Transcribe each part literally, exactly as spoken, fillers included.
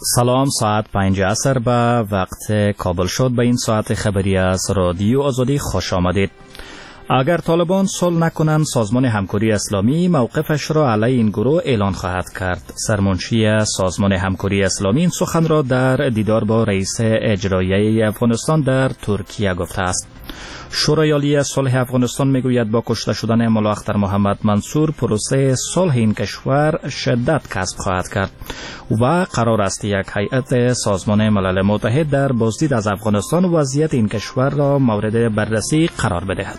سلام، ساعت پنج عصر به وقت کابل شد. به این ساعت خبری از رادیو آزادی خوش آمدید. اگر طالبان صلح نکنند، سازمان همکاری اسلامی موقفش را علیه این گروه اعلان خواهد کرد. سرمنشی سازمان همکاری اسلامی این سخن را در دیدار با رئیس اجرایی افغانستان در ترکیه گفته است. شورای عالی صلح افغانستان میگوید با کشته شدن ملا اختر محمد منصور پروسه صلح این کشور شدت کسب خواهد کرد و قرار است یک هیئت سازمان ملل متحد در بازدید از افغانستان و وضعیت این کشور را مورد بررسی قرار بدهد.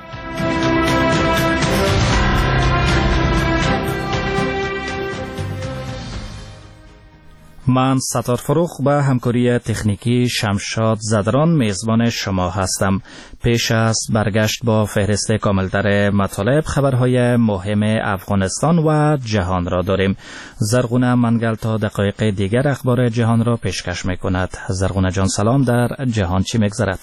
من ستار فروخ به همکاری تکنیکی شمشاد زدران میزبان شما هستم. پیش از برگشت با فهرست کاملتر مطالب، خبرهای مهم افغانستان و جهان را داریم. زرغونه منگل تا دقایق دیگر اخبار جهان را پیشکش میکند. زرغونه جان سلام، در جهان چی میگذرد؟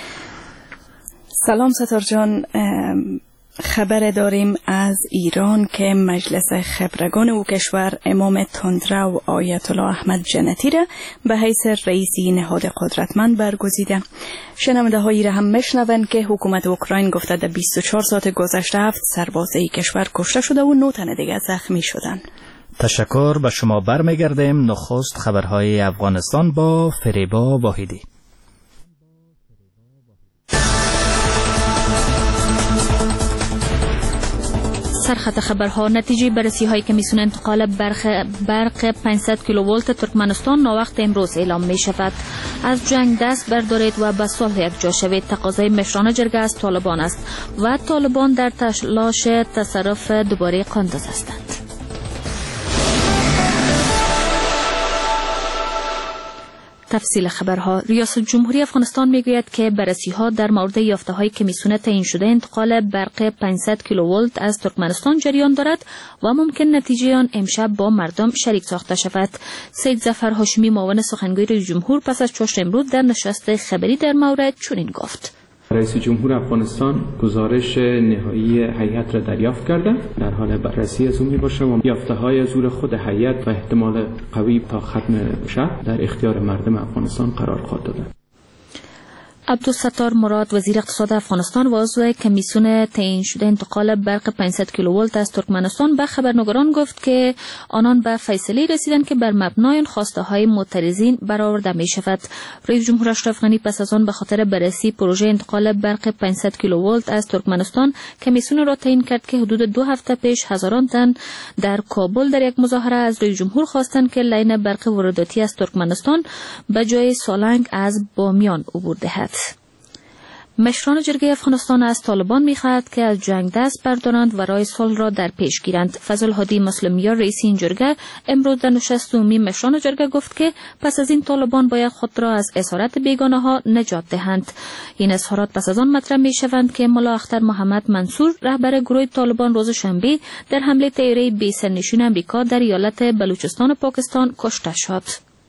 سلام ستار جان، خبر داریم از ایران که مجلس خبرگان او کشور امام تندرو آیت الله احمد جنتی را به حیث رئیسی نهاد قدرتمند برگزیده. شنونده هایی را هم میشنوند که حکومت اوکراین گفته در بیست و چهار ساعت گذشته هفت سربازای کشور کشته شده و نه تن دیگر زخمی شدند. تشکر، به شما برمیگردیم. نخست خبرهای افغانستان با فریبا واحدی. سرخط خبرها: نتیجه بررسی های کمیسیون انتقال برق برق پانصد کیلوولت ترکمنستان ناوقت امروز اعلام می شود. از جنگ دست بردارید و به صلح یکجا شوید تقاضای مشران جرگه از طالبان است و طالبان در تلاش تصرف دوباره قندوز هستند. تفصیل خبرها: ریاست جمهوری افغانستان میگوید که بررسی‌ها در مورد یافته‌های کمیسیون تعیین شده انتقال برق پانصد کیلوولت از ترکمنستان جریان دارد و ممکن نتیجه آن امشب با مردم شریک ساخته شود. سید ظفر هاشمی معاون سخنگوی رئیس جمهور پس از چاشت امروز در نشست خبری در مورد چنین گفت: رئیس جمهور افغانستان گزارش نهایی هیئت را دریافت کرده، در حال بررسی از اون میباشه و یافته‌های زور خود هیئت و احتمال قوی تا ختم شهر در اختیار مردم افغانستان قرار خواهد داده. عبدالستار مراد وزیر اقتصاد افغانستان و عضو کمیسیون تعیین شده انتقال برق پانصد کیلوولت از ترکمنستان به خبرنگاران گفت که آنان به فیصله رسیدند که بر مبنای خواسته های معترضین برآورده می شود. رئیس جمهور اشرف غنی پس از آن به خاطر بررسی پروژه انتقال برق پانصد کیلوولت از ترکمنستان کمیسیون را تعیین کرد که حدود دو هفته پیش هزاران تن در کابل در یک مظاهره از رئیس جمهور خواستند که لاین برق وارداتی از ترکمنستان به جای سالنگ از بامیان عبور دهد. مشران جرگه افغانستان از طالبان می‌خواهد که از جنگ دست بردارند و راه صلح را در پیش گیرند. فضل هادی مسلمیار رئیس این جرگه امروز در نشست عمومی مشران جرگه گفت که پس از این طالبان باید خود را از اسارت بیگانه‌ها نجات دهند. این اظهارات پس از آن مطرح می‌شوند که ملا اختر محمد منصور رهبر گروه طالبان روز شنبه در حمله طیاره بی سرنشین امریکا در ایالت بلوچستان پاکستان کشته شد.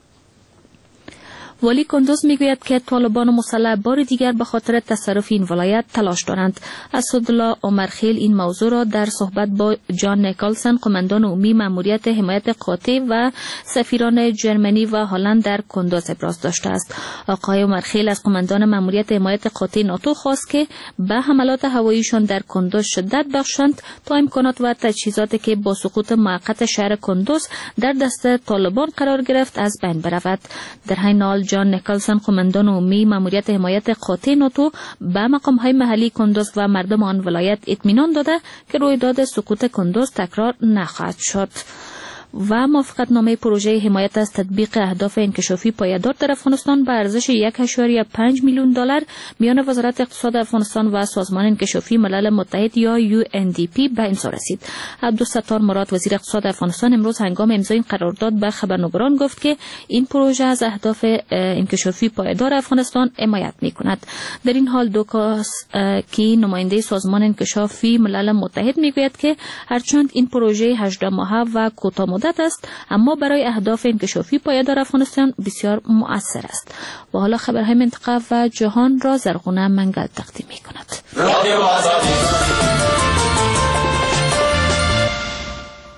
ولی کندوز میگوید که طالبان مسلح بار دیگر به خاطر تصرف این ولایت تلاش دارند. اسدالله عمرخیل این موضوع را در صحبت با جان نیکلسن قماندان عمومی مأموریت حمایت قاطع و سفیران جرمنی و هلند در کندوز ابراز داشته است. آقای عمرخیل از قماندان مأموریت حمایت قاطع ناتو خواست که به حملات هواییشان در کندوز شدت بخشند تا امکانات و تجهیزاتی که با سقوط موقت شهر کندوز در دست طالبان قرار گرفت از بین برود. در حین حال جان نیکلسن قماندان عمومی مأموریت حمایت قاطع ناتو به مقام‌های محلی کندوز و مردم آن ولایت اطمینان داده که رویداد سقوط کندوز تکرار نخواهد شد. و موافقتنامه پروژه حمایت از تطبیق اهداف انکشافی پایدار در افغانستان به ارزش یک و پنج میلیون دلار میان وزارت اقتصاد افغانستان و سازمان انکشافی ملل متحد یا یو ان دی پی به امضا رسید. عبدالستار مراد وزیر اقتصاد افغانستان امروز هنگام امضای این قرارداد به خبرنگاران گفت که این پروژه از اهداف انکشافی پایدار افغانستان حمایت می‌کند. در این حال دوکاس کی نماینده سازمان انکشافی ملل متحد میگوید که هرچند این پروژه هجده ماهه و کوتاه است اما برای اهداف انکشافی پایدار افغانستان بسیار مؤثر است. و حالا خبرهای منطقه و جهان را زرغونه منگل تقدیم می کند.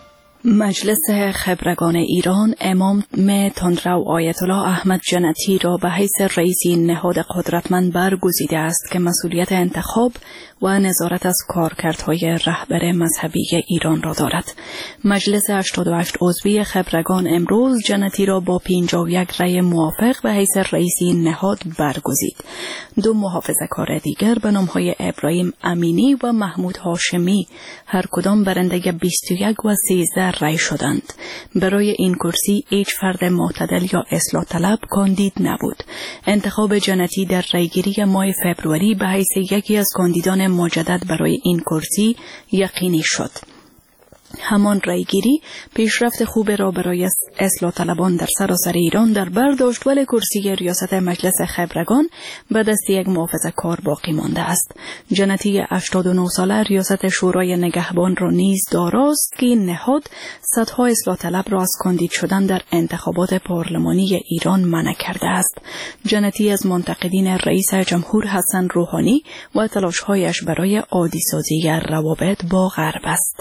مجلس خبرگان ایران امام تندرو آیت الله احمد جنتی را به حیث رئیسی نهاد قدرتمند برگزیده است که مسئولیت انتخاب و نظارت از کارکردهای رهبر مذهبی ایران را دارد. مجلس هشتاد و هشت عضوی خبرگان امروز جنتی را با پنجاه و یک رأی موافق به حیث رئیسی نهاد برگزید. دو محافظه‌کار دیگر به نام‌های ابراهیم امینی و محمود هاشمی هر کدام برنده بیست و یک و سیزده رأی شدند. برای این کرسی هیچ فرد معتدل یا اصلاح طلب کاندید نبود. انتخاب جنتی در رأیگیری ماه فوریه به حیث یکی از کاندیدان مجدد برای این کرسی یقینی شد. همان رأیگیری پیشرفت خوب را برای اصلاح طلبان در سراسر ایران در بر داشت، ولی کرسی ریاست مجلس خبرگان به دست یک محافظه‌کار باقی مانده است. جنتی هشتاد و نه ساله ریاست شورای نگهبان را نیز داراست که این نهاد صدها اصلاح طلب را از کاندید شدن در انتخابات پارلمانی ایران منع کرده است. جنتی از منتقدین رئیس جمهور حسن روحانی و تلاش‌هایش برای عادی سازی روابط با غرب است.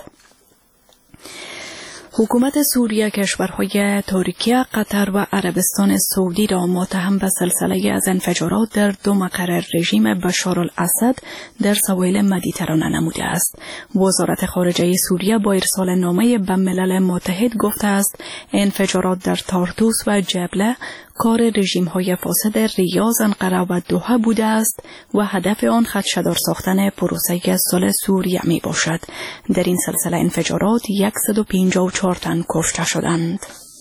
حکومت سوریه کشورهای ترکیه، قطر و عربستان سعودی را متهم به سلسله از انفجارات در دو مقر رژیم بشار الاسد در سواحل مدیترانه نموده است. وزارت خارجه سوریه با ارسال نامه به ملل متحد گفته است انفجارات در تارتوس و جبله کار رژیم‌های فاسد ریاض، انقره و دوحه بوده است و هدف آن خدشه‌دار ساختن پروسه صلح سوریه می باشد. در این سلسله انفجارات صد و پنجاه و چهار تن کشته شدند.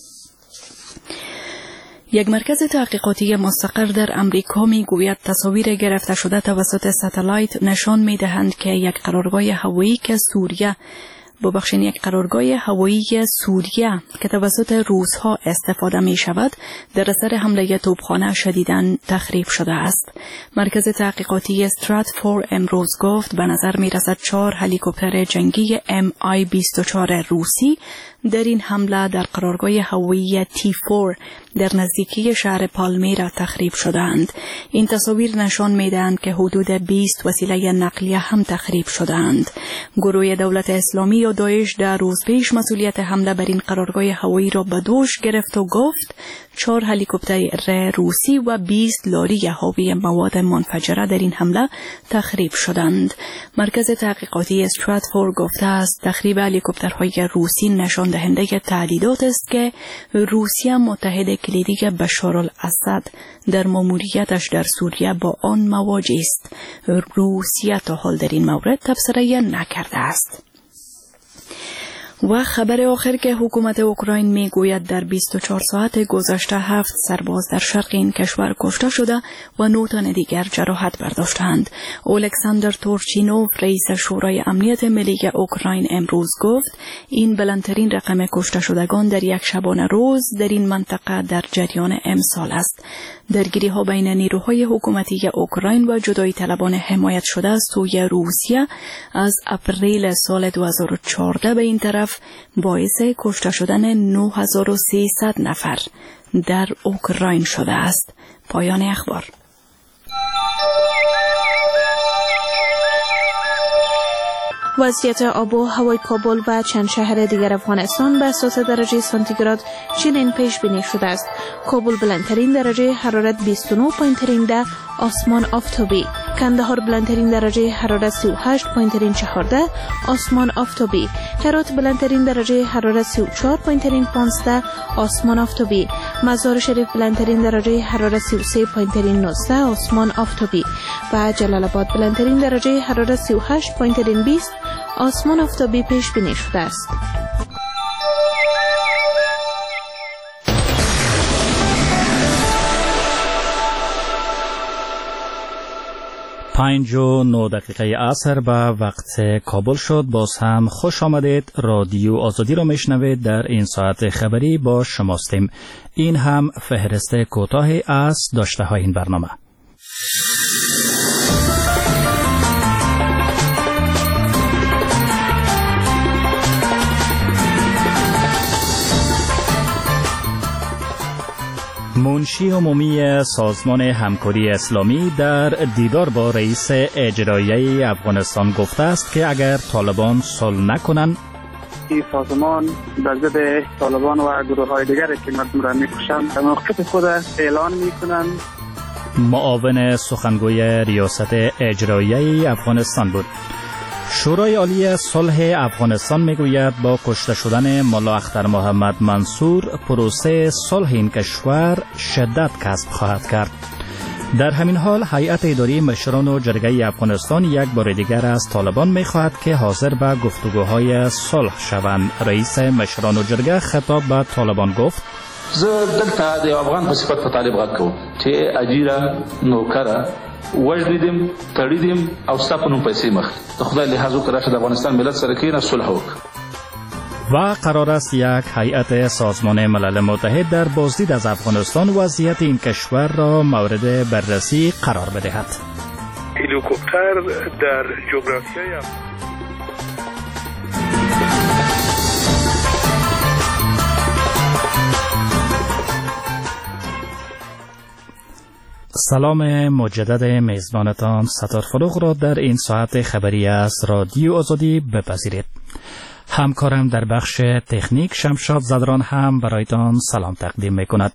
یک مرکز تحقیقاتی مستقر در امریکا می گوید تصاویر گرفته شده توسط ستلایت نشان می دهند که یک قرارگاه هوایی که سوریه ببخشید یک قرارگاه هوایی سوریه که توسط روس‌ها استفاده می شود در اثر حمله توپخانه شدیداً تخریب شده است. مرکز تحقیقاتی استراتفور امروز گفت به نظر می رسد چهار هلیکوپتر جنگی ام آی بیست و چهار روسی در این حمله در قرارگاه هوایی تی چهار در نزدیکی شهر پالمیرا تخریب شدند. این تصاویر نشان می‌دهند که حدود بیست وسیله نقلیه هم تخریب شدند. گروه دولت اسلامی یا داعش در روز پیش مسئولیت حمله بر این قرارگاه هوایی را به دوش گرفت و گفت چهار هلیکوپتر روسی و بیست لاری حاوی مواد منفجره در این حمله تخریب شدند. مرکز تحقیقاتی استراتفور گفته است تخریب هلیکوپترهای روسی نشان دهنده تهدیدات است که روسیه متحد کلیدی بشار الاسد در ماموریتش در سوریه با آن مواجه است. روسیه تا حال در این مورد تبصره نکرده است. و خبر آخر که حکومت اوکراین می گوید در بیست و چهار ساعت گذشته هفت سرباز در شرق این کشور کشته شده و نه تن دیگر جراحت برداشتند. الکساندر تورچینوف رئیس شورای امنیت ملی اوکراین امروز گفت این بلندترین رقم کشته شدگان در یک شبانه روز در این منطقه در جریان امسال است. درگیری ها بین نیروهای حکومتی اوکراین و جدایی طلبان حمایت شده از سوی روسیه از اپریل سال دو هزار و چهارده به این طرف باعث کشته شدن نه هزار و سیصد نفر در اوکراین شده است. پایان اخبار. وضعیت آب و هوای کابل و چند شهر دیگر افغانستان به اساس درجه سانتیگراد چنین پیش بینی شده است: کابل بلندترین درجه حرارت بیست و نه پایین‌ترین ده، آسمان آفتابی. کندهار بلندترین درجه حرارت سی و هشت پایین‌ترین چهارده، آسمان آفتابی. هرات بلندترین درجه حرارت سی و چهار پایین‌ترین پانزده، آسمان آفتابی. مزار شریف بلندترین درجه حرارت سی و سه پایین‌ترین نوزده، آسمان آفتابی. و جلال آباد بلندترین درجه حرارت سی و هشت پایین‌ترین بیست، آسمان آفتابی پیش بینی شده است. پنج و نه دقیقه عصر به وقت کابل شد. باز هم خوش آمدید. رادیو آزادی را میشنوید. در این ساعت خبری با شماستیم. این هم فهرست کوتاهی از داشته های این برنامه. منشی عمومی سازمان همکاری اسلامی در دیدار با رئیس اجرایی افغانستان گفته است که اگر طالبان صلح نکنند این سازمان در ضد طالبان و گروه های دیگری که مردم را میکشند موقف خود اعلان میکنند. معاون سخنگوی ریاست اجرایی افغانستان بود. شورای عالی صلح افغانستان میگوید با کشته شدن ملا اختر محمد منصور پروسه صلح این کشور شدت کسب خواهد کرد. در همین حال هیئت اداری مشران و جرگه افغانستان یک بار دیگر از طالبان می‌خواهد که حاضر به گفتگوهای صلح شوند. رئیس مشران و جرگه خطاب به طالبان گفت: زه دلته د افغان په صفت په طالب غږ کوم چې اجیره نوکره وژلیدم تړیدم او ستا په نوم پیسې مخ د خدای لحاظ وکړه چې د افغانستان ملت سره کېنه صلح وکړه. و قرار است یک هیئت سازمان ملل متحد در بازدید از افغانستان وضعیت این کشور را مورد بررسی قرار بدهد. هلیکوپتر در جغرافیای سلام مجدد میزبانتان ستار فروغ را در این ساعت خبری از رادیو آزادی بپذیرید. همکارم در بخش تکنیک شمشاد زدران هم برایتان سلام تقدیم میکند.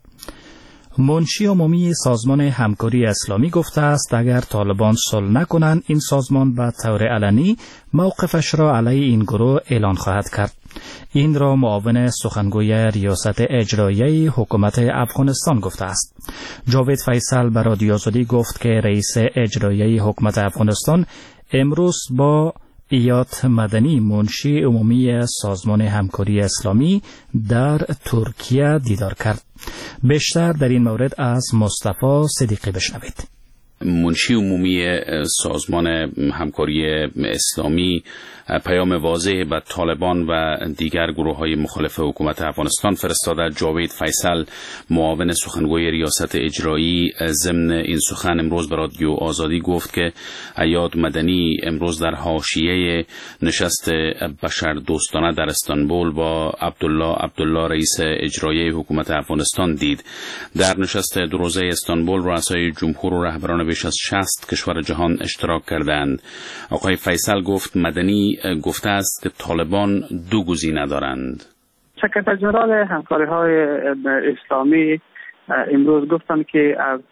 منشی عمومی سازمان همکاری اسلامی گفته است اگر طالبان صلح نکنند این سازمان به طور علنی موقفش را علیه این گروه اعلان خواهد کرد. این را معاون سخنگوی ریاست اجرایی حکومت افغانستان گفته است. جاوید فیصل به رادیو آزادی گفت که رئیس اجرایی حکومت افغانستان امروز با ایات مدنی منشی عمومی سازمان همکاری اسلامی در ترکیه دیدار کرد. بیشتر در این مورد از مصطفی صدیقی بشنوید. منشی عمومی سازمان همکاری اسلامی پیام واضح به طالبان و دیگر گروه های مخالف حکومت افغانستان فرستاده. جاوید فیصل معاون سخنگوی ریاست اجرایی ضمن این سخن امروز به رادیو آزادی گفت که ایاد مدنی امروز در حاشیه نشست بشر دوستانه در استانبول با عبدالله عبدالله رئیس اجرایی حکومت افغانستان دید. در نشست دو روزه استانبول رؤسای جمهور و رهبران بیش از شصت کشور جهان اشتراک کردند. آقای فیصل گفت مدنی گفته است که طالبان دو گزینه دارند. سکرتر ژنرال همکاری‌های اسلامی امروز گفتند که از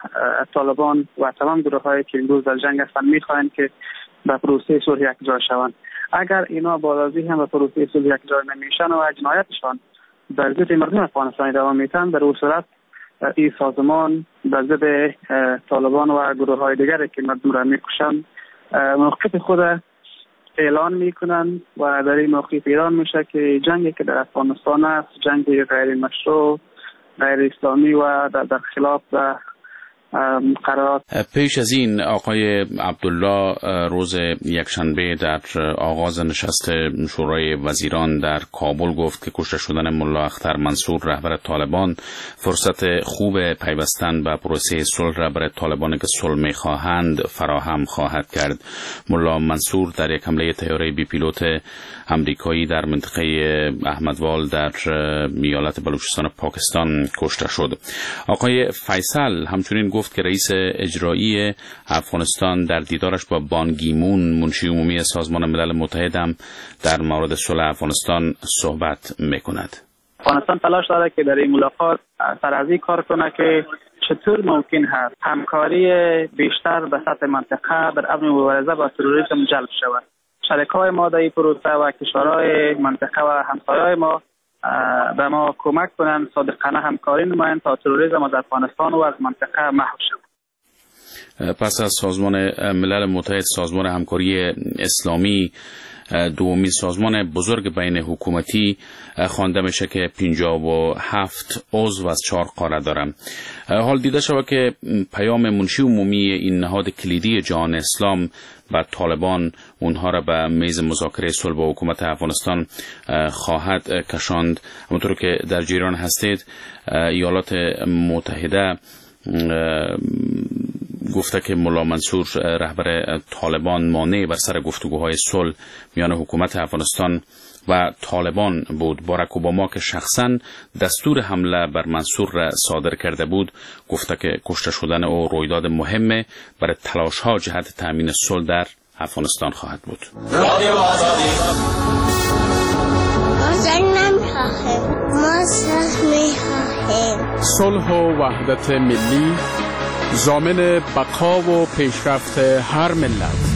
طالبان و تمام گروه‌هایی که امروز در جنگ هستند می‌خواهند که به پروسه صلح یکجا شوند. اگر اینا بالازی هم به پروسه صلح یکجا نمیشن و جنایتشان در ضد مردم افغانستان ادامه میتن، در اون صورت این سازمان در ضد طالبان و گروه‌های دیگری که مردم را میکشند موقف خود اعلان میکنند و در این موقف اعلان میشه که جنگی که در افغانستان است جنگ غیر مشروع، غیر اسلامی و در, در خلاف قرارات. پیش از این آقای عبدالله روز یکشنبه در آغاز نشست شورای وزیران در کابل گفت که کشته شدن ملا اختر منصور رهبر طالبان فرصت خوب پیوستن به پروسه صلح را برای طالبانی که صلح می‌خواهند فراهم خواهد کرد. ملا منصور در یک حمله طیاره بی پیلوت امریکایی در منطقه احمدوال در ایالت بلوچستان پاکستان کشته شد. آقای فیصل همچنین گفت که رئیس اجرایی افغانستان در دیدارش با بان کی مون منشی عمومی سازمان ملل متحد هم در مورد صلح افغانستان صحبت میکند. افغانستان تلاش داره که در این ملاقات سر از این کار کنه که چطور ممکن هست همکاری بیشتر به سطح منطقه در امن مبارزه با تروریسم جلب شود. شریکای ما در این پروسه و کشورهای منطقه و همسایه‌های ما به ما کمک کنند صادقانه همکاری نمایند تا تروریسم از افغانستان و از منطقه محو شود. پس از سازمان ملل متحد سازمان همکاری اسلامی دومین سازمان بزرگ بین حکومتی خوانده میشه که پنجاه و هفت عضو از چهار قاره دارم. حال دیده شود که پیام منشی عمومی این نهاد کلیدی جهان اسلام و طالبان اونها را به میز مذاکره صلح با حکومت افغانستان خواهد کشاند. همونطور که در جریان هستید ایالات متحده گفته که ملا منصور رهبر طالبان مانع بر سر گفتگوهای صلح میان حکومت افغانستان و طالبان بود. باراک اوباما که شخصا دستور حمله بر منصور را صادر کرده بود گفته که کشته شدن او رویداد مهمه برای تلاش‌ها جهت تامین صلح در افغانستان خواهد بود. رادیو آزادی پادشاه می‌خواهیم. صلح و وحدت ملی ضامن بقا و پیشرفت هر ملت.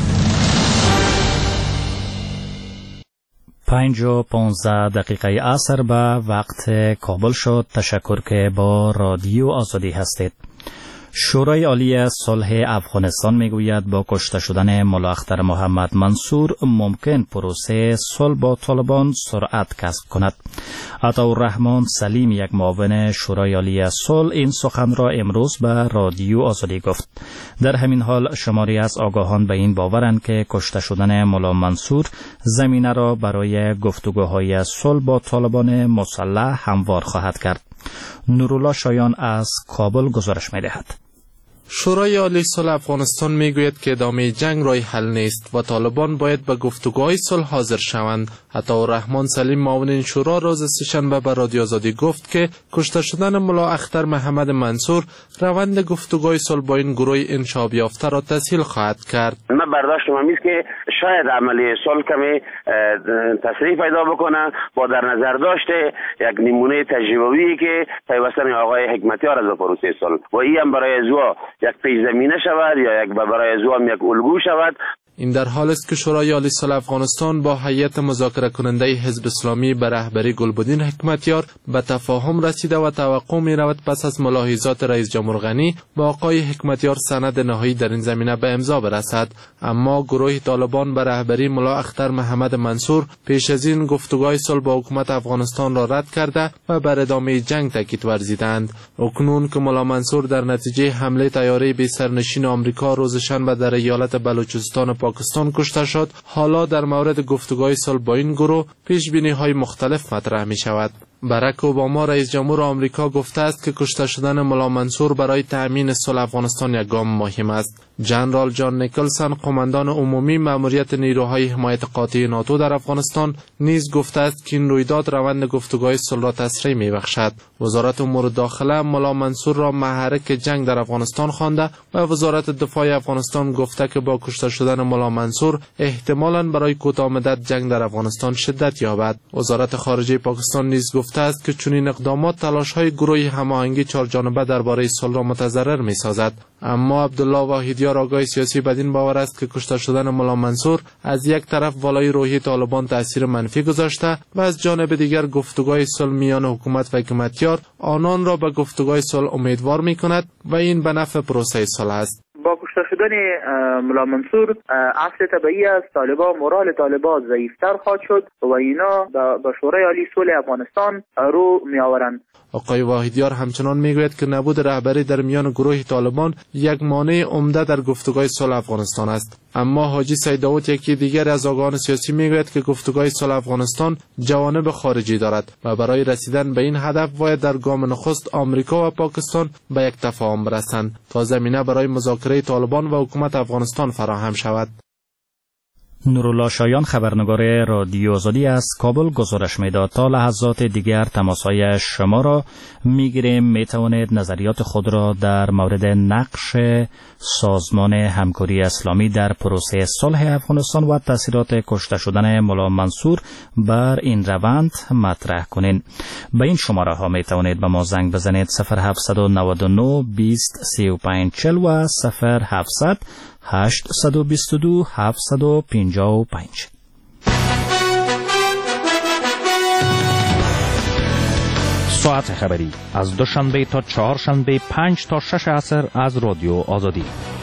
پنج و پانزده دقیقه عصر به وقت کابل شد. تشکر که با رادیو آزادی هستید. شورای عالی صلح افغانستان میگوید با کشته شدن ملا اختر محمد منصور ممکن پروسه صلح با طالبان سرعت کسب کند. عطاالرحمن سلیم، یک معاون شورای عالی صلح، این سخن را امروز به رادیو آزادی گفت. در همین حال شماری از آگاهان به این باورند که کشته شدن ملا منصور زمینه را برای گفتگوهای صلح با طالبان مسلح هموار خواهد کرد. نورالله شایان از کابل گزارش می‌دهد. شورای عالی صلح افغانستان میگوید که ادامه جنگ راه حل نیست و طالبان باید به گفتگوهای صلح حاضر شوند. عطاالرحمن سلیم، معاون این شورا، روز سه‌شنبه به رادیو آزادی گفت که کشته شدن ملا اختر محمد منصور روند گفتگوهای صلح با این گروه انشاب یافته را تسهیل خواهد کرد. من برداشتم این است که شاید عملی صلح کمی تسریع پیدا بکنه با در نظر داشته یک نمونه تجربه‌ای که پیوستن آقای حکمتیار از پروسه صلح و این هم برای زوا یک پیش زمینه شود یا یک برای زوا یک الگو شود. این در حال است که شورای عالی صلح افغانستان با هیئت مذاکره کننده حزب اسلامی به رهبری گلبدین حکمتیار به تفاهم رسیده و توقع می رود پس از ملاحظات رئیس جمهور غنی با آقای حکمتیار سند نهایی در این زمینه به امضا برسد. اما گروه طالبان به رهبری ملا اختر محمد منصور پیش از این گفتگوهای صلح با حکومت افغانستان را رد کرده و بر ادامه جنگ تاکید ورزیدند. اکنون که ملا منصور در نتیجه حمله طیاره بی سرنشین آمریکا روز شنبه در ایالت بلوچستان پاکستان کشته شد، حالا در مورد گفتگوهای صلح با این گروه پیش بینی های مختلف مطرح می شود. باراک اوباما رئیس جمهور آمریکا گفته است که کشته شدن ملا منصور برای تأمین صلح افغانستان یک گام مهم است. جنرال جان نیکلسن، قماندان عمومی مأموریت نیروهای حمایت قاطع ناتو در افغانستان، نیز گفته است که این رویداد روند گفتگوهای صلح را تسریع می‌بخشد. وزارت امور داخله ملا منصور را محرک جنگ در افغانستان خوانده و وزارت دفاع افغانستان گفته که با کشته شدن ملا منصور احتمالاً برای کوتاه مدت جنگ در افغانستان شدت یابد. وزارت خارجه پاکستان نیز گفته است که چنین اقدامات تلاش‌های گروه هماهنگی چهارجانبه درباره صلح را متضرر می‌سازد. اما عبدالله واحدیار، آگاه سیاسی، بدین باور است که کشته شدن ملا منصور از یک طرف والای روحی طالبان تاثیر منفی گذاشته و از جانب دیگر گفتگوهای صلح میان حکومت و حکمتیار آنان را به گفتگوهای صلح امیدوار می‌کند و این به نفع پروسه صلح است. با کشته شدن ملا منصور اصل طبیعی است طالبان مورال طالبان ضعیفتر خواهد شد و اینا به شورای عالی صلح افغانستان رو می آورند. آقای واحدیار همچنان میگوید که نبود رهبری در میان گروه طالبان یک مانع عمده در گفتگوهای صلح افغانستان است. اما حاجی سید داود، یکی دیگر از آگاهان سیاسی، میگوید که گفتگوهای صلح افغانستان جوانب خارجی دارد و برای رسیدن به این هدف باید در گام نخست آمریکا و پاکستان به یک تفاهم برسند تا زمینه برای مذاکره طالبان و حکومت افغانستان فراهم شود. نورالله شایان، خبرنگار رادیو آزادی از کابل گزارش میداد. تا لحظات دیگر تماسهای شما را میگیریم. میتوانید نظریات خود را در مورد نقش سازمان همکاری اسلامی در پروسه صلح افغانستان و تاثیرات کشته شدن ملا منصور بر این روند مطرح کنین. به این شماره ها میتوانید به ما زنگ بزنید: صفر هفت نه نه بیست سی و پنج چهل و صفر هفت هشت دو دو هفت پنج پنج. ساعت خبری از دوشنبه تا چهارشنبه پنج تا شش عصر از رادیو آزادی.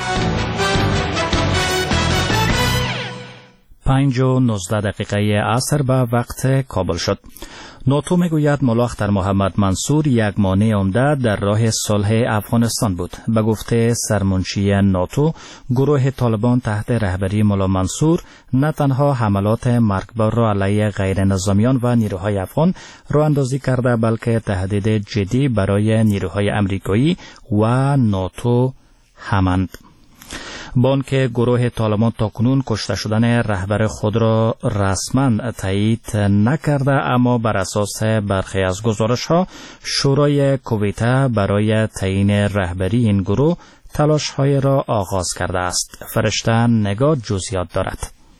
پنج و نوزده دقیقه عصر به وقت کابل شد. ناتو میگوید ملا اختر محمد منصور یک مانع عمده در راه صلح افغانستان بود. به گفته سرمنشی ناتو، گروه طالبان تحت رهبری ملا منصور نه تنها حملات مرگبار را علیه غیر نظامیان و نیروهای افغان راه اندازی کرده، بلکه تهدید جدی برای نیروهای امریکایی و ناتو همند. بان که گروه طالبان تاکنون کشته شدن رهبر خود را رسما تایید نکرده، اما بر اساس برخی از گزارش‌ها شورای کویته برای تعیین رهبری این گروه تلاش‌های را آغاز کرده است. فرشته نگار جزئیات دارد.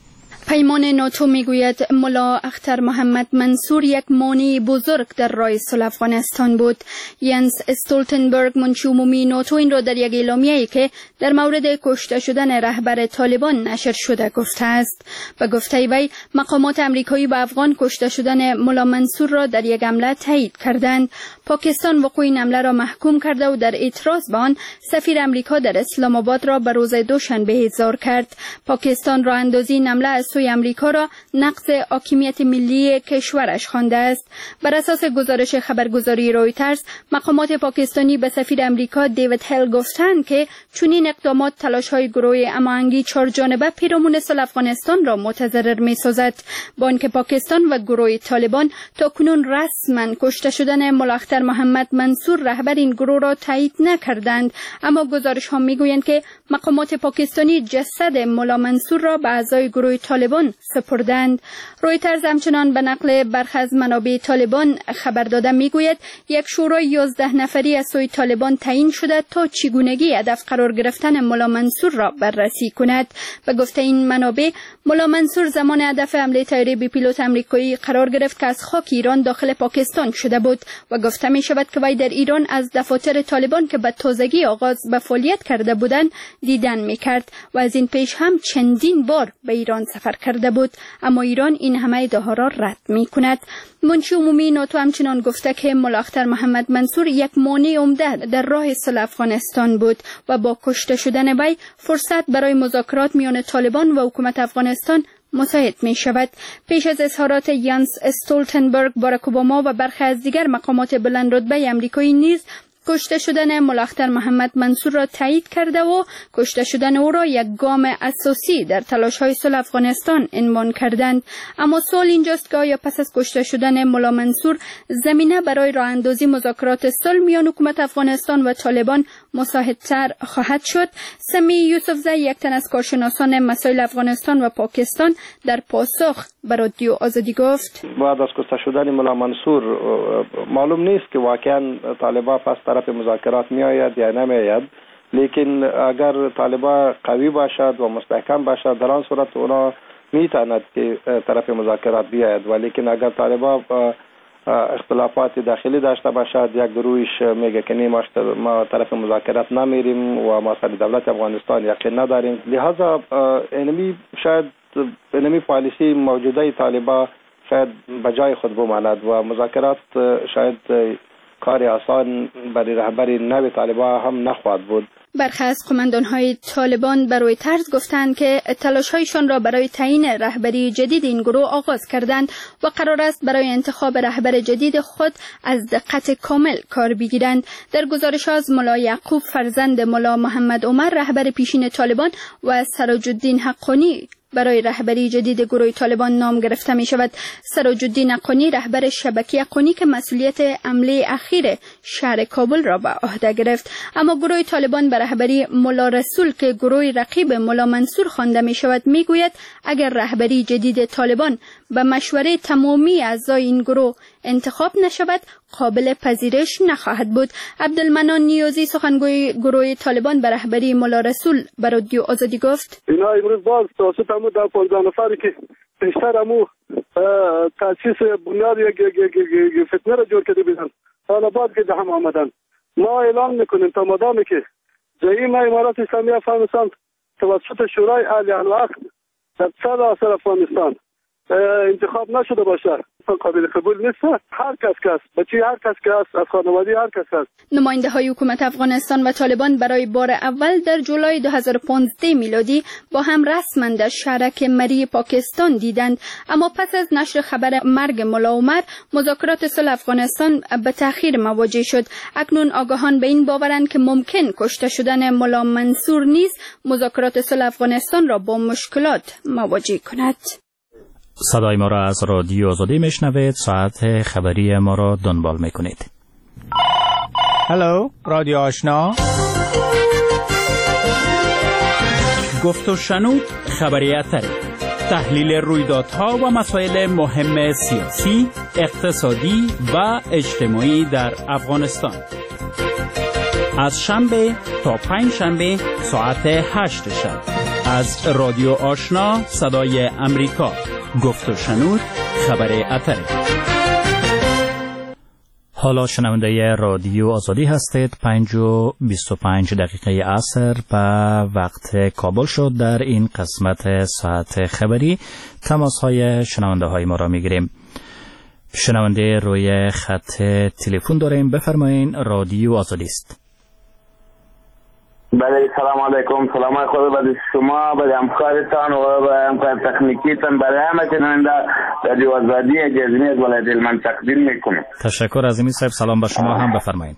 پیمان ناتو میگوید ملا اختر محمد منصور یک مانع بزرگ در راه صلح افغانستان بود. ینس استولتنبرگ منشی عمومی ناتو این را در یک اعلامیه‌ای که در مورد کشته شدن رهبر طالبان نشر شده گفته است. به گفته وی مقامات امریکایی به افغان کشته شدن ملا منصور را در یک حمله تایید کردند. پاکستان وقوع این حمله را محکوم کرده و در اعتراض به آن سفیر امریکا در اسلام آباد را به روز دوشنبه احضار کرد. پاکستان راه اندازی این حمله از سوی امریکا را نقض حاکمیت ملی کشورش خوانده است. بر اساس گزارش خبرگزاری رویترز، مقامات پاکستانی به سفیر امریکا دیوید هل گفتند که چنین اقدامات تلاش‌های گروه هماهنگی چهارجانبه پیرامون صلح افغانستان را متضرر می‌سازد. با آنکه پاکستان و گروه طالبان تاکنون رسما کشته شدن ملا اختر محمد منصور رهبر این گروه را تایید نکردند، اما گزارش‌ها می‌گویند که مقامات پاکستانی جسد ملا منصور را به اعضای گروه طالبان سپردند. رویترز همچنان به نقل برخی از منابع طالبان خبر داده میگوید یک شورای یازده نفری از سوی طالبان تعیین شده تا چگونگی هدف قرار گرفتن ملا منصور را بررسی کند. به گفته این منابع، ملا منصور زمان هدف حمله طیاره بی پیلوت امریکایی قرار گرفت که از خاک ایران داخل پاکستان شده بود و گفته می شود که وی در ایران از دفاتر طالبان که به تازگی آغاز به فعالیت کرده بودند دیدن می کرد و از این پیش هم چندین بار به ایران سفر کرده بود، اما ایران این همه ادعاها را رد می کند. منشی عمومی ناتو همچنان گفته که ملا اختر محمد منصور یک مانع عمده در راه صلح افغانستان بود و با کشته شدن وی فرصت برای مذاکرات میان طالبان و حکومت افغانستان مساعد می شود. پیش از اظهارات ینس استولتنبرگ، باراک اوباما و برخی از دیگر مقامات بلند رتبه امریکایی نیز کشته شدن ملا اختر محمد منصور را تایید کرده و کشته شدن او را یک گام اساسی در تلاش‌های صلح افغانستان عنوان کردند. اما سوال اینجاست که آیا پس از کشته شدن ملا منصور زمینه برای راه اندازی مذاکرات صلح میان حکومت افغانستان و طالبان مساعدتر خواهد شد؟ سمی یوسفزی، یک تن از کارشناسان مسائل افغانستان و پاکستان، در پاسخ به رادیو آزادی گفت: بعد از کشته شدن ملا منصور معلوم نیست که واقعا طالبان پس طرف مذاکرات می آید یا نمی آید، لیکن اگر طالبان قوی باشد و مستحکم باشد در آن صورت اونا می تواند که طرف مذاکرات بیاید، ولیکن اگر طالبان اختلافات داخلی داشته باشد، یک گروهش میگه که ما طرف مذاکرات نمیریم و ما سر دولت افغانستان یقین نداریم، لہذا اینمی شاید اینمی پالیسی موجوده طالبان شاید بجای خود بماند و مذاکرات شاید کار آسان برای رهبری نو طالبان هم نخواهد بود. برخی از قماندان‌های طالبان به رویترز گفتند که تلاش‌هایشان را برای تعیین رهبری جدید این گروه آغاز کردند و قرار است برای انتخاب رهبر جدید خود از دقت کامل کار بگیرند. در گزارش از ملا یعقوب فرزند ملا محمد عمر رهبر پیشین طالبان و سراج الدین حقانی برای رهبری جدید گروه طالبان نام گرفته می شود. سراج الدین حقانی رهبر شبکه حقانی که مسئولیت حمله اخیر شهر کابل را به عهده گرفت، اما گروه طالبان به رهبری ملا رسول که گروه رقیب ملا منصور خوانده می شود می گوید اگر رهبری جدید طالبان به مشوره تمامی اعضای این گروه انتخاب نشود قابل پذیرش نخواهد بود. عبدالمنان نیازی سخنگوی گروه طالبان به رهبری ملا رسول به رادیو آزادی گفت: اینا امروز باز توسط همو در پانزده نفری که پیشتر همو تاسیس بنیاد یک فتنه را جور کرده بیدن حالا بعد که هم آمدن، ما اعلام میکنیم تا مادامی که زعیم امارات اسلامی افغانستان توسط شورای اهل العقد در سر افغانستان انتخاب نشده باشه قابل قبول نیست. هر کس کس بچه هر کس کس از خانواده هر کس کس نماینده های حکومت افغانستان و طالبان برای بار اول در جولای دو هزار و پانزده میلادی با هم رسما در شهرک مری پاکستان دیدند، اما پس از نشر خبر مرگ ملا عمر مذاکرات صلح افغانستان به تأخیر مواجه شد. اکنون آگاهان به این باورند که ممکن کشته شدن ملا منصور نیز مذاکرات صلح افغانستان را با مشکلات مواجه کند. صدای ما را از رادیو آزادی میشنوید. ساعت خبری ما را دنبال میکنید. هلو رادیو آشنا، گفت و شنود خبریت، تحلیل رویدادها و مسائل مهم سیاسی، اقتصادی و اجتماعی در افغانستان، از شنبه تا پنج شنبه ساعت هشت شب. از رادیو آشنا صدای امریکا، گفت و شنود خبر اتره. حالا شنونده رادیو آزادی هستید. پنج و بیست و پنج دقیقه عصر و وقت کابل شد. در این قسمت ساعت خبری تماس های شنونده های ما را می گیریم. شنونده روی خط تلفن داریم. بفرمایین، رادیو آزادی است. بله، سلام علیکم. سلام خود به شما، به همکارتان و به همکار تکنیکیتان، برای همه شنونده رادیو آزادی جزمی از ولایت هلمند تقدیم میکنم. تشکر از این صاحب. سلام به شما هم. بفرمایید.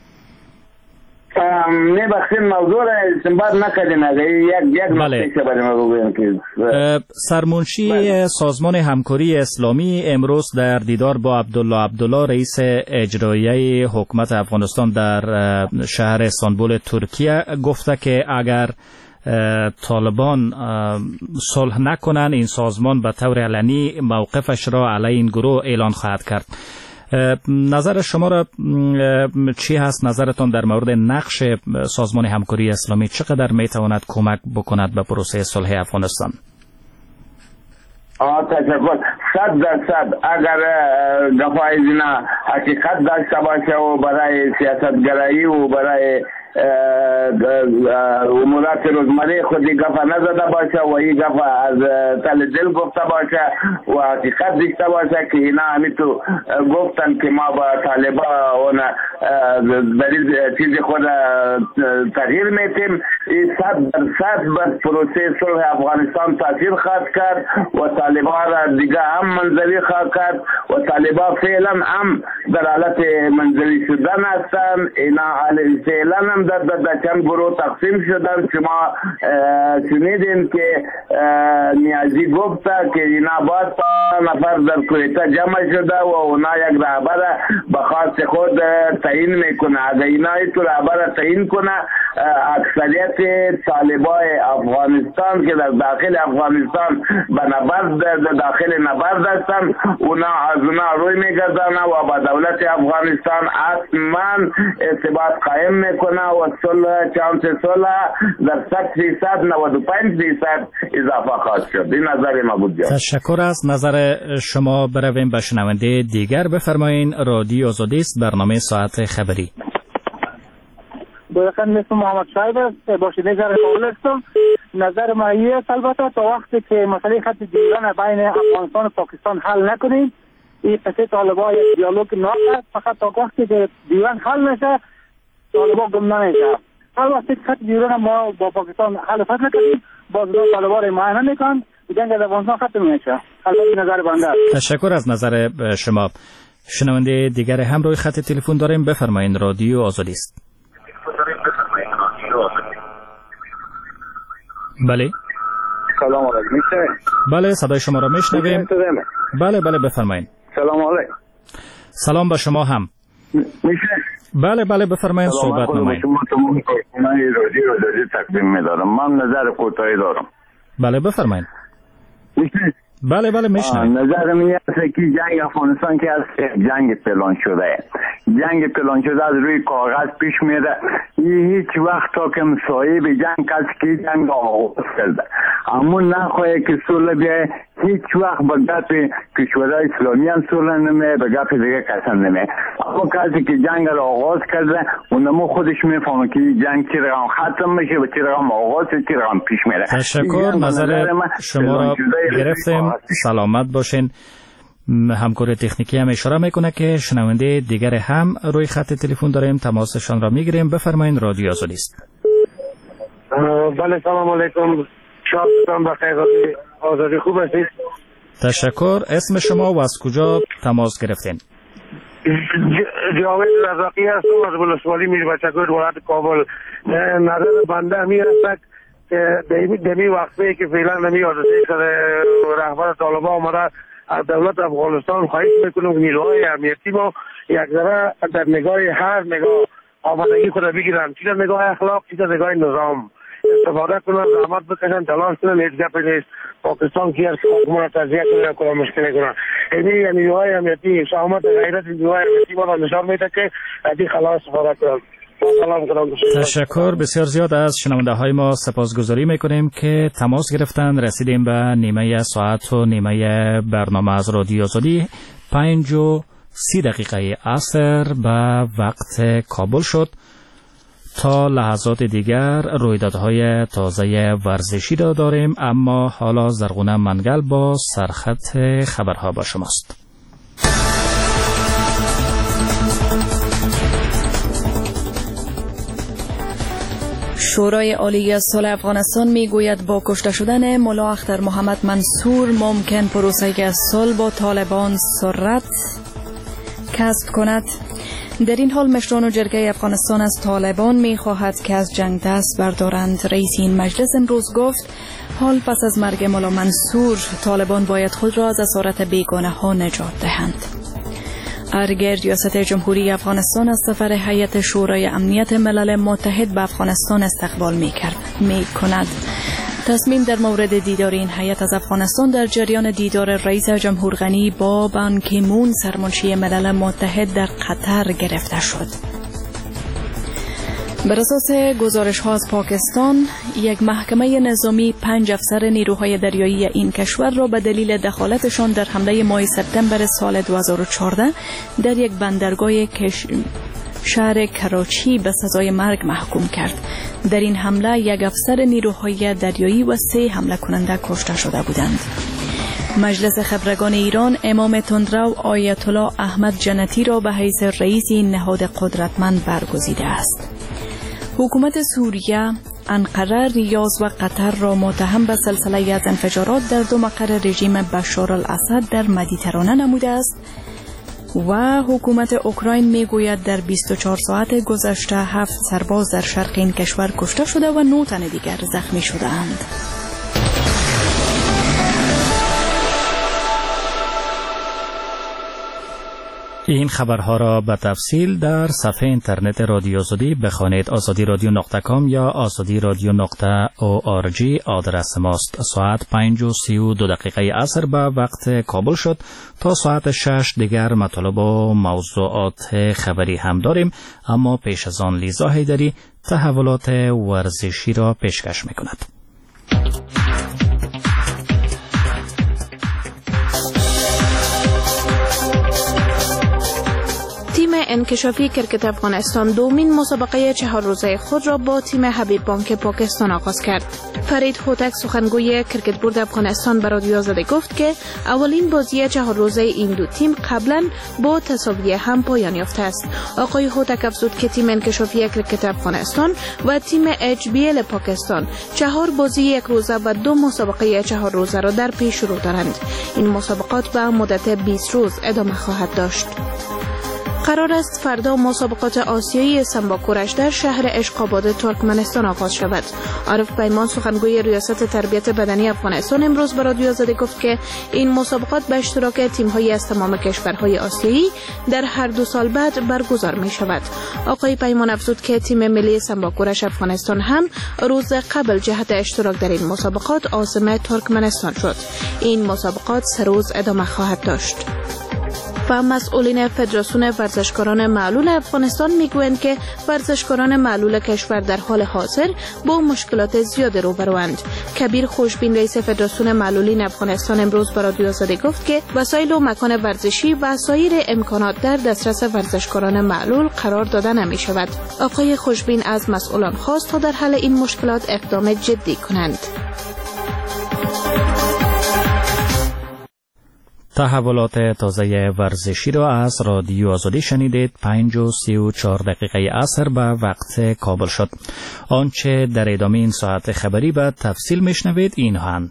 نه بخشین موضوع را استنباط نکردیم. یک یک نکته برای ما بگویم که سرمنشی سازمان همکاری اسلامی امروز در دیدار با عبدالله عبدالله رئیس اجرایی حکومت افغانستان در شهر استانبول ترکیه گفته که اگر طالبان صلح نکنند این سازمان به طور علنی موقفش را علیه این گروه اعلان خواهد کرد. نظر شما را چی هست؟ نظرتان در مورد نقش سازمان همکاری اسلامی چقدر میتواند کمک بکند به پروسه صلح افغانستان؟ آه تشکر. صد درصد اگر گفای زینا حقیقت داشته باشه و برای سیاستگرایی و برای امورات روزمره خودی گفه نزده باشه و این گفه از تل دل گفته باشه و حقیقت داشته باشه که اینا همی تو گفتن که ما با طالبا در این چیز خود تغییر میتیم، این صد درصد بس پروسه صلح افغانستان تاثیر خواهد کرد و طالبا را دیگه هم منزوی خواهد کرد و طالبا فعلا هم در حالت منزوی شدن هستن. اینا فعلا هم در در چند گروه تقسیم شدن. شما شنیدین که نیازی گفته که اینا باید نفر در کویتا جمع شده و اونا یک رهبر به خواست خود تعیین میکنه. اگر اینا تو رهبر تعیین کنه، اکثریت طالبای افغانستان که در داخل افغانستان به نبرد در داخل نبرد هستن، اونا از اونا روی میگردانه و با دولت افغانستان حتما ارتباط قائم میکنه و صلح چانس صلح در صد فیصد نود و پنج فیصد اضافه خواهد شد. این نظر ما بود. تشکر از نظر شما. برویم به شنونده دیگر. بفرمایین، رادیو آزادی است، برنامه ساعت خبری. بایخن مثل محمد شایب است، باشه نظر قابل است. نظر مایی است البته تا وقتی که مسئله خط دیوان بین افغانستان و پاکستان حل نکنیم، این قصه طالبان یک دیالوگ ناقص، فقط تا وقتی که دیوان حل نشه طالبان گم نمیشه. هر وقتی خط دیوان ما با پاکستان حل فصل نکنیم، باز دو طالبان را معاینه میکنن، جنگ از افغانستان ختم میشه. البته نظر بنده است. تشکر از نظر شما. شنونده دیگر هم روی خط تلفن داریم. بفرمایید، رادیو آزادی است. بله. سلام علیکم. بله، صدای شما را میشنویم. بله بله بفرمایید. سلام علیکم. سلام به شما هم. میشه؟ بله بله بفرمایید، صحبت نمایید. شما تمام کارکنان رادیو آزادی تقدیم می‌دارم. من نظر کوتاهی دارم. بله بفرمایید. میشه؟ بله بله میشنم. نظر من است که جنگ افغانستان که از جنگ پلان شده، جنگ پلان شده از روی کاغذ پیش میره. هیچ وقت تا که صاحب جنگ کسی که جنگ آغاز کرده اما نخواهی که صلح بیایه، هیچ وقت به گپ کشورهای اسلامی هم صلح نمیه، به گپ دیگه کسان نمیه. اما کسی که جنگ را آغاز کرده اونمو خودش میفهمه که جنگ چی رقم ختم میشه و چی رقم آغاز و چی رقم پیش میره. تشکر. نظر شما را گرفتیم. سلامت باشین. همکار تکنیکی هم اشاره میکنه که شنونده دیگر هم روی خط تلفن داریم، تماسشان را میگیریم. بفرمایید، رادیو آزادی است. بله سلام علیکم. شادتان بخیر. آزادی خوب هستید؟ تشکر. اسم شما و از کجا تماس گرفتین؟ جاوید رزاقی هستم از ولسوالی میر بچکوی ولایت کابل. نظر بنده می هست که دمی وقتی که فعلا نمی آزادی شده رهبر طالبان آمده از دولت افغانستان خواهش میکنم که نیروهای امنیتی ما یک ذره در نگاه هر نگاه آمادگی خود بگیرن، چی در نگاه اخلاق، چی در نگاه نظام استفاده کنن، زحمت بکشن، تلاش کنن. هیچ گپی نیست پاکستان کی از حکومت تضییع کنه کلا مشکل کنه. این نیروهای امنیتی شهامت غیرت نیروهای امنیتی ما نشان میده که ادی خلاص استفاده کنن. تشکر بسیار زیاد از شنونده های ما سپاسگزاری میکنیم که تماس گرفتن. رسیدیم به نیمه ساعت و نیمه برنامه از رادیو آزادی. پنج و سی دقیقه عصر به وقت کابل شد. تا لحظات دیگر رویدادهای تازه ورزشی را داریم، اما حالا زرغونه منگل با سرخط خبرها با شماست. شورای عالی صلح افغانستان میگوید با کشته شدن ملا اختر محمد منصور ممکن پروسه صلح با طالبان سرعت کسب کند. در این حال مشران و جرگه افغانستان از طالبان میخواهد که از جنگ دست بردارند. رئیس این مجلس امروز گفت حال پس از مرگ ملا منصور طالبان باید خود را از اسارت بیگانه ها نجات دهند. ارگه ریاست جمهوری افغانستان از سفر هیئت شورای امنیت ملل متحد به افغانستان استقبال میکرد میکند. تصمیم در مورد دیدار این هیئت از افغانستان در جریان دیدار رئیس جمهور غنی با بان کی مون سرمنشی ملل متحد در قطر گرفته شد. بر اساس گزارش ها از پاکستان، یک محکمه نظامی پنج افسر نیروهای دریایی این کشور را به دلیل دخالتشان در حمله ماه سپتامبر سال دو هزار و چهارده در یک بندرگاه کش... شهر کراچی به سزای مرگ محکوم کرد. در این حمله یک افسر نیروهای دریایی و سه حمله کننده کشته شده بودند. مجلس خبرگان ایران امام تندرو آیت الله احمد جنتی را به حیث رئیس این نهاد قدرتمند برگزیده است. حکومت سوریه انقره، ریاض و قطر را متهم به سلسله از انفجارات در دو مقر رژیم بشار الاسد در مدیترانه نموده است و حکومت اوکراین میگوید در بیست و چهار ساعت گذشته هفت سرباز در شرق این کشور کشته شده و نه تن دیگر زخمی شده اند. این خبرها را به تفصیل در صفحه اینترنت رادیو آزادی بخوانید. آزادی رادیو نقطه کام یا آزادی رادیو نقطه او آر جی آدرس ماست. ساعت پنج و سی و دو دقیقه عصر به وقت کابل شد. تا ساعت شش دیگر مطالب و موضوعات خبری هم داریم، اما پیش از آن لیزا حیدری تحولات ورزشی را پیشکش میکند. تیم انکشافی کرکت افغانستان دومین مسابقه چهار روزه خود را با تیم حبیب بانک پاکستان آغاز کرد. فرید هوتک سخنگوی کرکت بورد افغانستان به رادیو آزادی گفت که اولین بازی چهار روزه این دو تیم قبلا با تساوی هم پایان یافته است. آقای هوتک افزود که تیم انکشافی کرکت افغانستان و تیم اچ بی ال پاکستان چهار بازی یک روزه و دو مسابقه چهار روزه را در پیش رو دارند. این مسابقات به مدت بیست روز ادامه خواهد داشت. قرار است فردا مسابقات آسیایی سنباکورش در شهر اشقاباد ترکمنستان آغاز شود. عارف پیمان سخنگوی ریاست تربیت بدنی افغانستان امروز به رادیو آزادی گفت که این مسابقات به اشتراک تیم‌های از تمام کشورهای آسیایی در هر دو سال بعد برگزار می شود. آقای پیمان افزود که تیم ملی سنباکورش افغانستان هم روز قبل جهت اشتراک در این مسابقات عازم ترکمنستان شد. این مسابقات سه روز ادامه خواهد داشت. و مسئولین فدراسیون ورزشکاران معلول افغانستان میگویند که ورزشکاران معلول کشور در حال حاضر با مشکلات زیاد روبروند. کبیر خوشبین رئیس فدراسیون معلولین افغانستان امروز به رادیو آزادی گفت که وسایل و مکان ورزشی و سایر امکانات در دسترس ورزشکاران معلول قرار داده نمی شود. آقای خوشبین از مسئولان خواست تا در حل این مشکلات اقدام جدی کنند. تحولات تازه ورزشی را از رادیو آزادی شنیدید. پنج و سی و چهار دقیقه عصر به وقت کابل شد. آنچه در ادامه این ساعت خبری به تفصیل میشنوید این هند.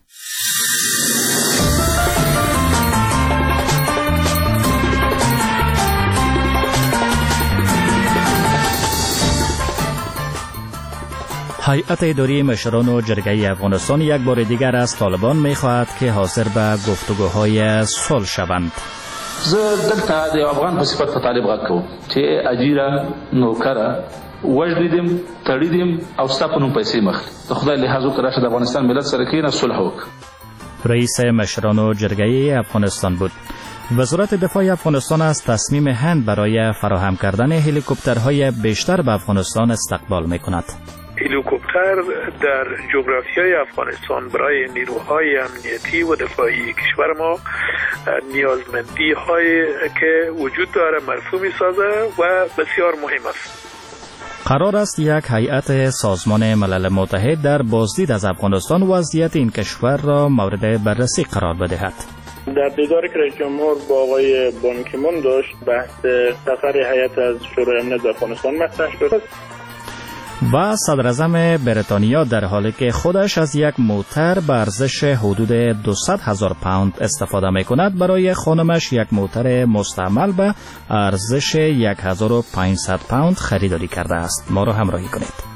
هیئت اداری مشران و جرگه افغانستان یک بار دیگر از طالبان می‌خواهد که حاضر به گفتگوهای صلح شوند. زه دلته د افغان په صفت په طالب غږ کوم چې اجیره نوکره وژلیدم تړیدم او ستا په نوم پیسې مخلي د خدای لحاظ وکړه چې د افغانستان ملت سره کېنه صلح وکړه. رئیس مشران و جرگه افغانستان بود. وزارت دفاع افغانستان از تصمیم هند برای فراهم کردن هلیکوپترهای بیشتر به افغانستان استقبال می‌کند. هلیکوپتر در جغرافیای افغانستان برای نیروهای امنیتی و دفاعی کشور ما نیازمندی هایی که وجود داره مرفوع می‌سازه و بسیار مهم است. قرار است یک هیئت سازمان ملل متحد در بازدید از افغانستان وضعیت این کشور را مورد بررسی قرار بدهد. در دیداری که رئیس جمهور با آقای بان کی مون داشت، بحث سفر هیئت از شورای امنیت به افغانستان مطرح شد و صدر اعظم بریتانیا در حالی که خودش از یک موتر به ارزش حدود دویست هزار پوند استفاده می کند، برای خانمش یک موتر مستعمل به ارزش هزار و پانصد پوند خریداری کرده است. ما را همراهی کنید.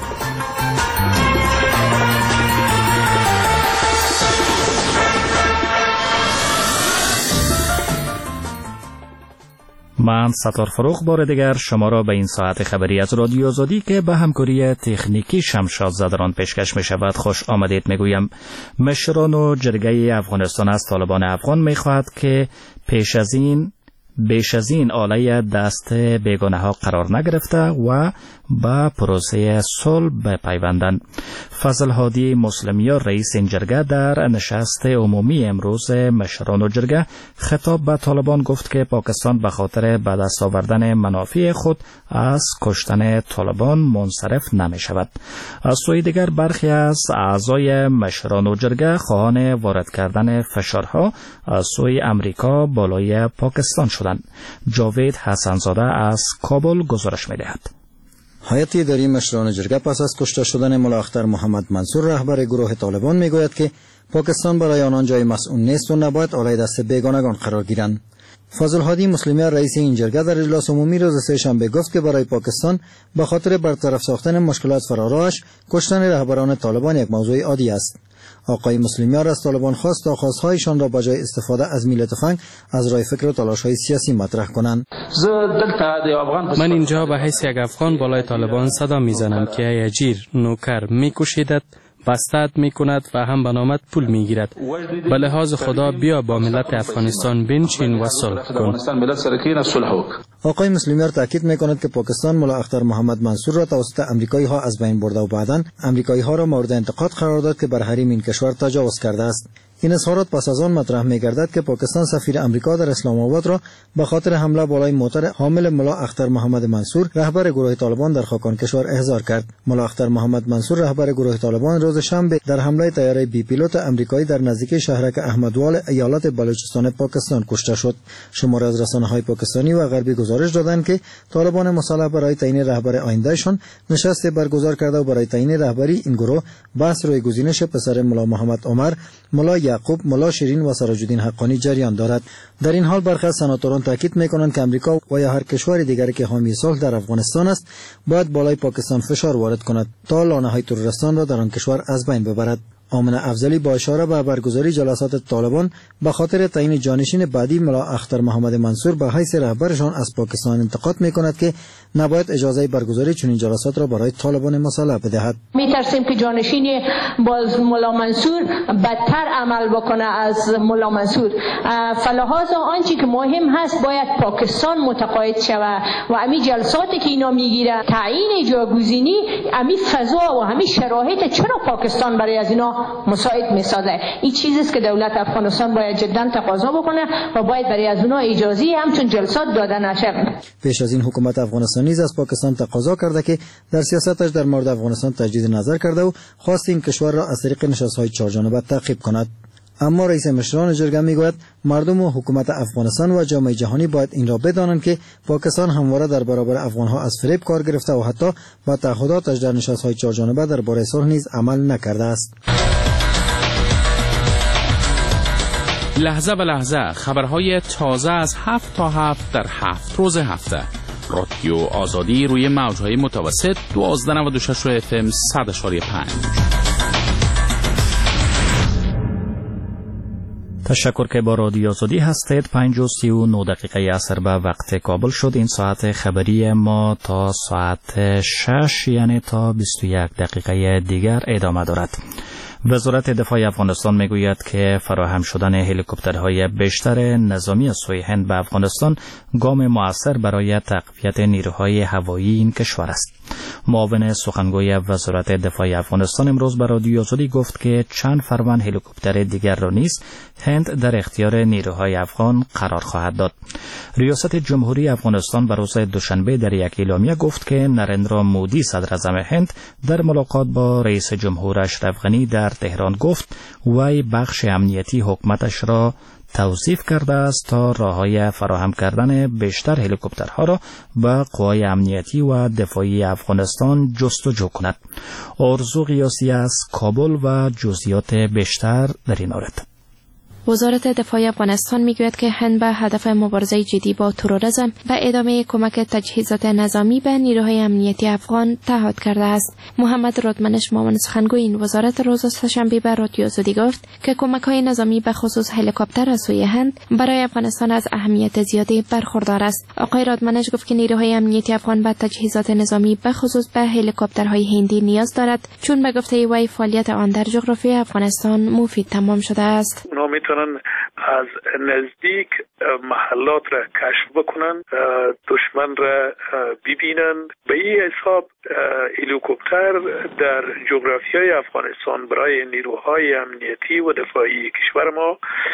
من ستار فروغ بار دیگر شما را به این ساعت خبری از رادیو آزادی که به همکاری تکنیکی شمشاد زدران پیشکش می شود خوش آمدید می گویم. مشران و جرگه افغانستان از طالبان افغان می خواهد که پیش از این بیش از این آله دست بیگانه ها قرار نگرفته و با پروسه صلح بپیوندند. فضل هادی مسلمیار رئیس این جرگه در نشست عمومی امروز مشران و جرگه خطاب به طالبان گفت که پاکستان به خاطر به دست آوردن منافع خود از کشتن طالبان منصرف نمی شود. از سوی دیگر برخی از اعضای مشران و جرگه خواهان وارد کردن فشارها از سوی امریکا بالای پاکستان شدند. جاوید حسنزاده از کابل گزارش می دهد. هیئت اداری مشران جرگه پس از کشته شدن ملا اختر محمد منصور رهبر گروه طالبان می گوید که پاکستان برای آنان جای مسئول نیست و نباید آلای دست بیگانگان قرار گیرند. فضل هادی مسلمیار رئیس این جرگه در اجلاس عمومی روز سه‌شنبه گفت که برای پاکستان به خاطر برطرف ساختن مشکلات فراراهش کشتن رهبران طالبان یک موضوع عادی است. آقای مسلمیار از طالبان خواست تا خواستهایشان را به جای استفاده از میل تفنگ از راه فکر و تلاش‌های سیاسی مطرح کنند. من اینجا به حیث یک افغان بالای طالبان صدا میزنم که ای اجیر نوکر میکشیدت، بستت میکند و هم به نامت پول میگیرد. به لحاظ خدا بیا با ملت افغانستان بنشین و صلح کن. آقای مسلمیار تاکید میکند که پاکستان ملا اختر محمد منصور را توسط امریکایی ها از بین برده و بعداً امریکایی ها را مورد انتقاد قرار داد که بر حریم این کشور تجاوز کرده است. این اظهارات پس از آن مطرح می‌گردد که پاکستان سفیر امریکا در اسلام آباد را به خاطر حمله بالای موتر حامل ملا اختر محمد منصور رهبر گروه طالبان در خاکان کشور احضار کرد. ملا اختر محمد منصور رهبر گروه طالبان روز شنبه در حمله طیاره بی پیلوت امریکایی در نزدیکی شهرک احمدوال ایالت بلوچستان پاکستان کشته شد. شماری از رسانه‌های پاکستانی و غربی گزارش دادند که طالبان مسلح برای تعیین رهبر آیندهشان نشست برگزار کرده و برای تعیین رهبری این گروه بحث روی گزینش پسر ملا محمد عمر، ملا یعقوب، ملا شیرین و سراج الدین حقانی جریان دارد. در این حال برخی از سناتوران تاکید می‌کنند که امریکا و یا هر کشور دیگری که حامی صلح در افغانستان است باید بالای پاکستان فشار وارد کند تا لانه‌های تروریستان را در آن کشور از بین ببرد. آمنه افضلی با اشاره به برگزاری جلسات طالبان به خاطر تعیین جانشین بعدی ملا اختر محمد منصور به حیث رهبرشان از پاکستان انتقاد می‌کند که نباید اجازه برگزاری چنین جلسات را برای طالبان مسلح بدهد. می‌ترسیم که جانشین باز ملا منصور بدتر عمل بکنه از ملا منصور. فلحاظ آنچه که مهم هست باید پاکستان متقاعد شود و امی جلساتی که اینا میگیره تعیین جاگزینی امی فضا و امی شرایط چرا پاکستان برای از اینا مساعد میسازه. این چیزی است که دولت افغانستان باید جدا تقاضا بکنه و باید برای از اونها اجازه همچون جلسات داده نشه. پیش از این حکومت افغانستان نیز از پاکستان تقاضا کرده که در سیاستش در مورد افغانستان تجدید نظر کرده و خواست این کشور را از طریق نشست‌های چهارجانبه تعقیب کند. اما رئیس مشران جرگه میگوید مردم و حکومت افغانستان و جامعه جهانی باید این را بدانند که پاکستان همواره در برابر افغانها از فریب کار گرفته و حتی با تعهداتش در نشست‌های چهارجانبه درباره صلح نیز عمل نکرده است. لحظه به لحظه خبرهای تازه از هفت تا هفت در هفت روز هفته. رادیو آزادی روی موجهای متوسط دوازده نود و شش اف ام صد اشاری پنج. تشکر که با رادیو آزادی هستید. پنج و سی و نه دقیقه عصر به وقت کابل شد. این ساعت خبری ما تا ساعت شش یعنی تا بیست و یک دقیقه دیگر ادامه دارد. وزارت دفاع افغانستان میگوید که فراهم شدن هلیکوپترهای بیشتر نظامی از سوی هند به افغانستان گام مؤثر برای تقویت نیروهای هوایی این کشور است. معاون سخنگوی وزارت دفاع افغانستان امروز به رادیو آزادی گفت که چند فروند هلیکوپتر دیگر را نیز هند در اختیار نیروهای افغان قرار خواهد داد. ریاست جمهوری افغانستان به روز دوشنبه در یک اعلامیه گفت که نریندرا مودی صدر اعظم هند در ملاقات با رئیس جمهور اشرف غنی در تهران گفت وی بخش امنیتی حکومتش را توصیف کرده است تا راههای فراهم کردن بیشتر هلیکوپترها را به قوای امنیتی و دفاعی افغانستان جستجو کند. آرزو قیاسی از کابل و جزئیات بیشتر در این مورد. وزارت دفاع افغانستان میگوید که هند به هدف مبارزه جدی با تروریسم و ادامه کمک تجهیزات نظامی به نیروهای امنیتی افغان تعهد کرده است. محمد رادمنش معاون سخنگوی این وزارت روز سه‌شنبه به رادیو آزادی گفت که کمک‌های نظامی به خصوص هلیکوپتر از سوی هند برای افغانستان از اهمیت زیادی برخوردار است. آقای رادمنش گفت که نیروهای امنیتی افغان به تجهیزات نظامی به خصوص به هلیکوپترهای هندی نیاز دارد، چون به گفته وی فعالیت آن در جغرافیای افغانستان مفید تمام شده است. از نزدیک محلات را کشف بکنن، دشمن را ببینن. به این حساب هلیکوپتر در جغرافیای افغانستان برای نیروهای امنیتی و دفاعی کشور ما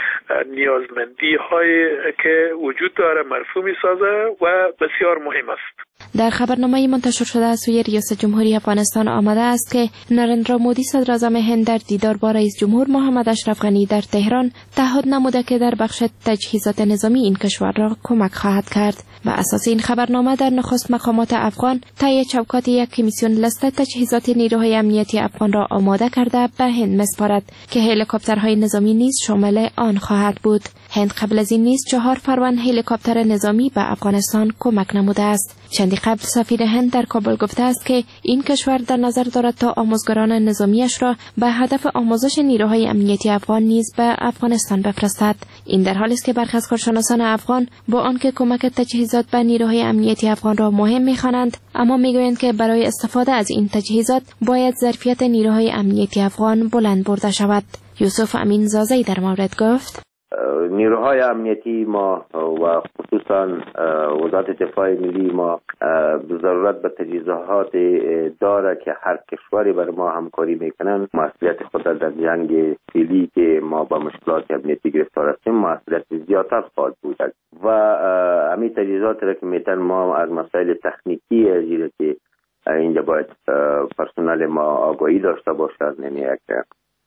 نیازمندی های که وجود داره مرفوع می سازه و بسیار مهم است. در خبرنامه منتشر شده از سوی ریاست جمهوری افغانستان آمده است که نریندرا مودی صدر اعظم هند در دیدار با رئیس جمهور محمد اشرف غنی در تهران تعهد نموده که در بخش تجهیزات نظامی این کشور را کمک خواهد کرد. و اساس این خبرنامه در نخست مقامات افغان طی چوکات یک کمیسیون لیست تجهیزات نیروهای امنیتی افغان را آماده کرده به هند می‌سپارد که هلیکوپترهای نظامی نیز شامل آن خواهد بود. هند قبل از این نیز چهار فروند هلیکوپتر نظامی به افغانستان کمک نموده است. چندی قبل سفیر هند در کابل گفته است که این کشور در نظر دارد تا آموزگاران نظامیش را به هدف آموزش نیروهای امنیتی افغان نیز به افغانستان بفرستد. این در حالی است که برخی از کارشناسان افغان با آنکه کمک تجهیزات به نیروهای امنیتی افغان را مهم می‌خوانند، اما میگویند که برای استفاده از این تجهیزات باید ظرفیت نیروهای امنیتی افغان بلند برده شود. یوسف امین زازی در مورد گفت: نیروهای امنیتی ما و خصوصا وزارت دفاع ملی ما ضرورت به تجهیزات داره که هر کشوری بر ما همکاری میکنن مسئولیت خود در جنگ فعلی که ما با مشکلات امنیتی گرفتار هستیم مسئولیت زیادتر خواهد بود و همین تجهیزات را که میتن ما از مسائل تکنیکی زیره که اینجا باید پرسنل ما آگاهی داشته باشد، یعنی یک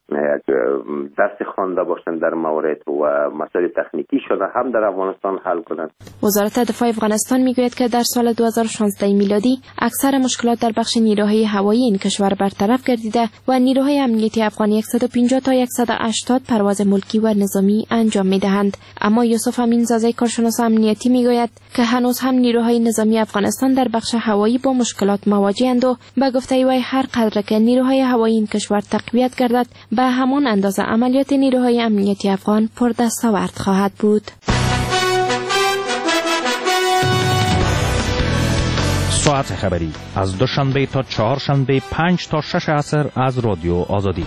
دست خوانده باشند در مورد و مسائل تکنیکی شده هم در افغانستان حل کنند. وزارت دفاع افغانستان میگوید که در سال دو هزار و شانزده میلادی اکثر مشکلات در بخش نیروهای هوایی این کشور برطرف گردیده و نیروهای امنیتی افغان صد و پنجاه تا صد و هشتاد پرواز ملکی و نظامی انجام میدهند. اما یوسف امین زازی کارشناس امنیتی میگوید که هنوز هم نیروهای نظامی افغانستان در بخش هوایی با مشکلات مواجه‌اند و به گفته وی هر قدر که نیروهای هوایی این کشور تقویت گردد به همان اندازه عملیات نیروهای امنیتی افغان پردستاورد خواهد بود. ساعت خبری از دوشنبه تا چهارشنبه پنج تا شش عصر از رادیو آزادی.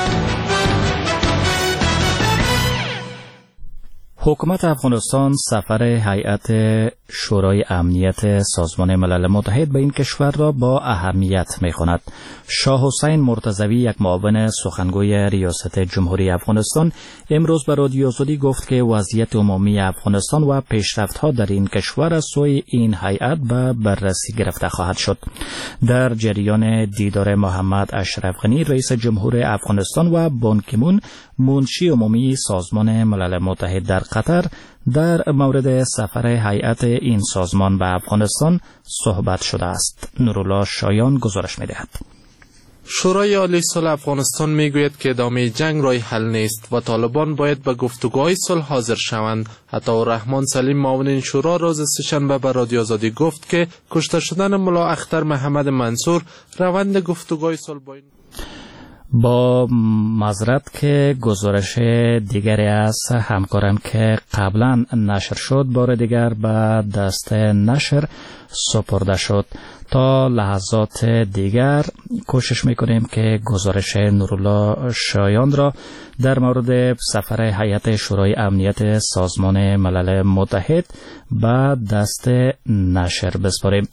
حکومت افغانستان سفر هیئت شورای امنیت سازمان ملل متحد به این کشور را با اهمیت می‌خواند. شاه حسین مرتضوی، یک معاون سخنگوی ریاست جمهوری افغانستان، امروز به رادیو آزادی گفت که وضعیت عمومی افغانستان و پیشرفت‌ها در این کشور از سوی این هیئت به بررسی گرفته خواهد شد. در جریان دیدار محمد اشرف غنی رئیس جمهور افغانستان و بان کی مون منشی عمومی سازمان ملل متحد در قطر در مورد سفر هیئت این سازمان به افغانستان صحبت شده است. نورالله شایان گزارش می‌دهد. شورای عالی صلح افغانستان میگوید که ادامه جنگ راه حل نیست و طالبان باید به گفتگوهای صلح حاضر شوند. عطاالرحمن سلیم معاون این شورا روز سه‌شنبه به رادیو آزادی گفت که کشته شدن ملا اختر محمد منصور روند گفتگوهای صلح با این با معذرت که گزارش دیگری از همکاران که قبلا نشر شد بار دیگر به دست نشر سپرده شد. تا لحظات دیگر کوشش میکنیم که گزارش نورالله شایان را در مورد سفر هیئت شورای امنیت سازمان ملل متحد به دست نشر بسپاریم.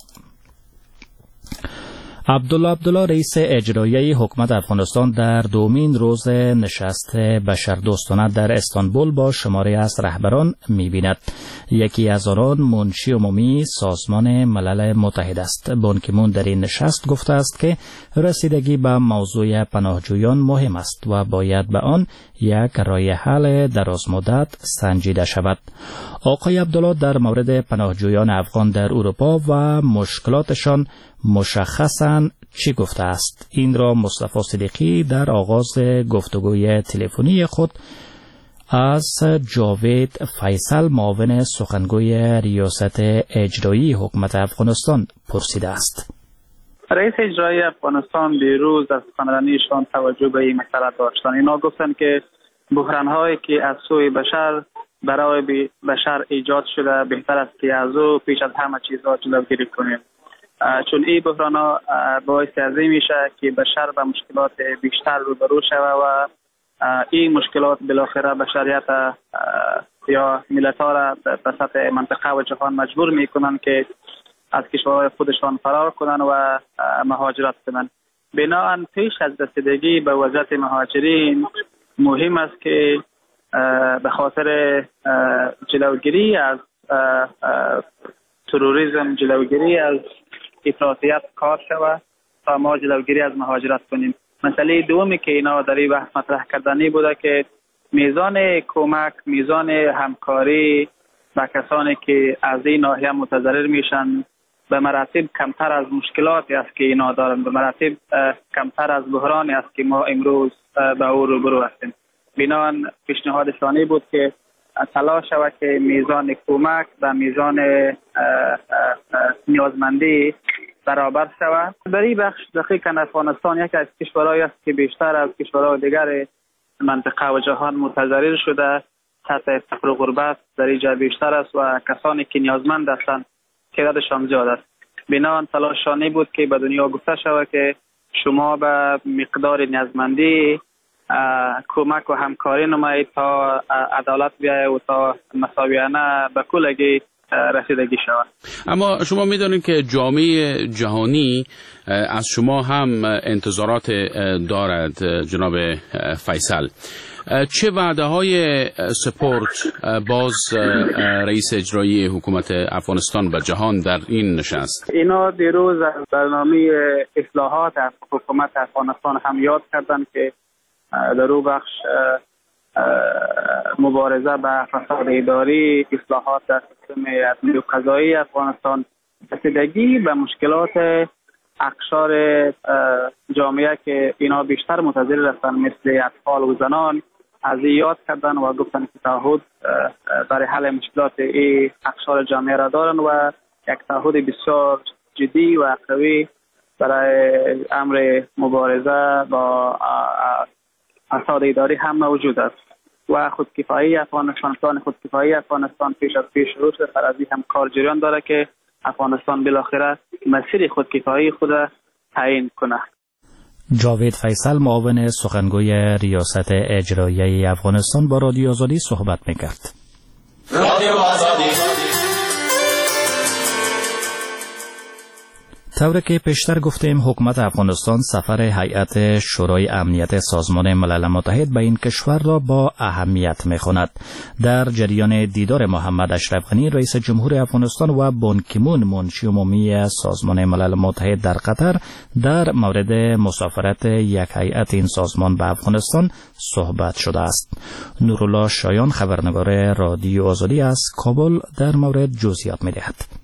عبدالله عبدالله رئیس اجرایی حکومت افغانستان در دومین روز نشست بشردوستانه در استانبول با شماری از رهبران می‌بیند. یکی از آنان منشی عمومی سازمان ملل متحد است. بان کی مون در این نشست گفته است که رسیدگی به موضوع پناهجویان مهم است و باید به آن یک راه حل درازمدت سنجیده شود. آقای عبدالله در مورد پناهجویان افغان در اروپا و مشکلاتشان مشخصاً چی گفته است؟ این را مصطفی صدیقی در آغاز گفتگوی تلفنی خود از جاوید فیصل معاون سخنگوی ریاست اجرایی حکومت افغانستان پرسیده است. رئیس اجرایی افغانستان دیروز از سخنرانیشان توجه به این مسئله داشتند. اینا گفتند که بحران‌هایی که از سوی بشر برای بشر ایجاد شده بهتر است که از او پیش از همه چیزها جلوگیری کنیم، چون این بحران‌ها باعث از این میشه که بشر به مشکلات بیشتر روبرو شود و این مشکلات بالاخره بشریت یا ملت‌ها را به سطح منطقه و جهان مجبور میکنن که از کشورهای خودشان فرار کنن و مهاجرت کنن. بنابراین پیش از رسیدگی به وضعیت مهاجرین مهم است که به خاطر جلوگیری از تروریسم، جلوگیری از افراطیت کار شود تا ما جلوگیری از مهاجرت کنیم. مسئله دومی که اینا در این بحث مطرح کردنی بوده که میزان کمک، میزان همکاری با کسانی که از این ناحیه متضرر میشن به مراتب کمتر از مشکلاتی است که اینا دارن، به مراتب کمتر از بحرانی است که ما امروز به او روبرو هستیم. بنابراین پیشنهادشانی بود که تلاش شود که میزان کمک و میزان نیازمندی برابر شود. در این بخش دقیقاً افغانستان یکی از کشورهایی است که بیشتر از کشورهای دیگر منطقه و جهان متضرر شده. سطح فقر و غربت در اینجا بیشتر است و کسانی که نیازمند هستند تعدادشان زیاد است. بنابراین تلاشانی بود که به دنیا گفته شود که شما به مقدار نیازمندی کمک و همکاری نمایید تا عدالت بیاید و تا مساویانه به کلگی رسیدگی شود. اما شما میدونید که جامعه جهانی از شما هم انتظارات دارد جناب فیصل. چه وعده های سپورت باز رئیس اجرایی حکومت افغانستان به جهان در این نشست؟ اینا دیروز از برنامه اصلاحات حکومت افغانستان هم یاد کردن که در او بخش مبارزه با فساد اداری، اصلاحات در سیستم عدلی و قضایی افغانستان، رسیدگی به مشکلات اقشار جامعه که اینا بیشتر متضرر هستند مثل اطفال و زنان از یاد کردن و گفتن که تعهد برای حل مشکلات این اقشار جامعه را دارن و یک تعهد بسیار جدی و قوی برای امر مبارزه با فساد اداری هم موجود است و خودکفایی افغانستان خودکفایی افغانستان پیش از پیش روز فرضی هم کار جریان داره که افغانستان بالاخره مسیر خودکفایی خود تعیین کنه. جاوید فیصل معاون سخنگوی ریاست اجرایی افغانستان با رادیو آزادی صحبت میکرد. رادیو آزادی. طوری که پیشتر گفتیم حکومت افغانستان سفر هیئت شورای امنیت سازمان ملل متحد به این کشور را با اهمیت می‌خواند. در جریان دیدار محمد اشرف غنی رئیس جمهور افغانستان و بان کی مون منشی عمومی سازمان ملل متحد در قطر در مورد مسافرت یک هیئت این سازمان به افغانستان صحبت شده است. نورالله شایان خبرنگار رادیو آزادی از کابل در مورد جزئیات می‌دهد.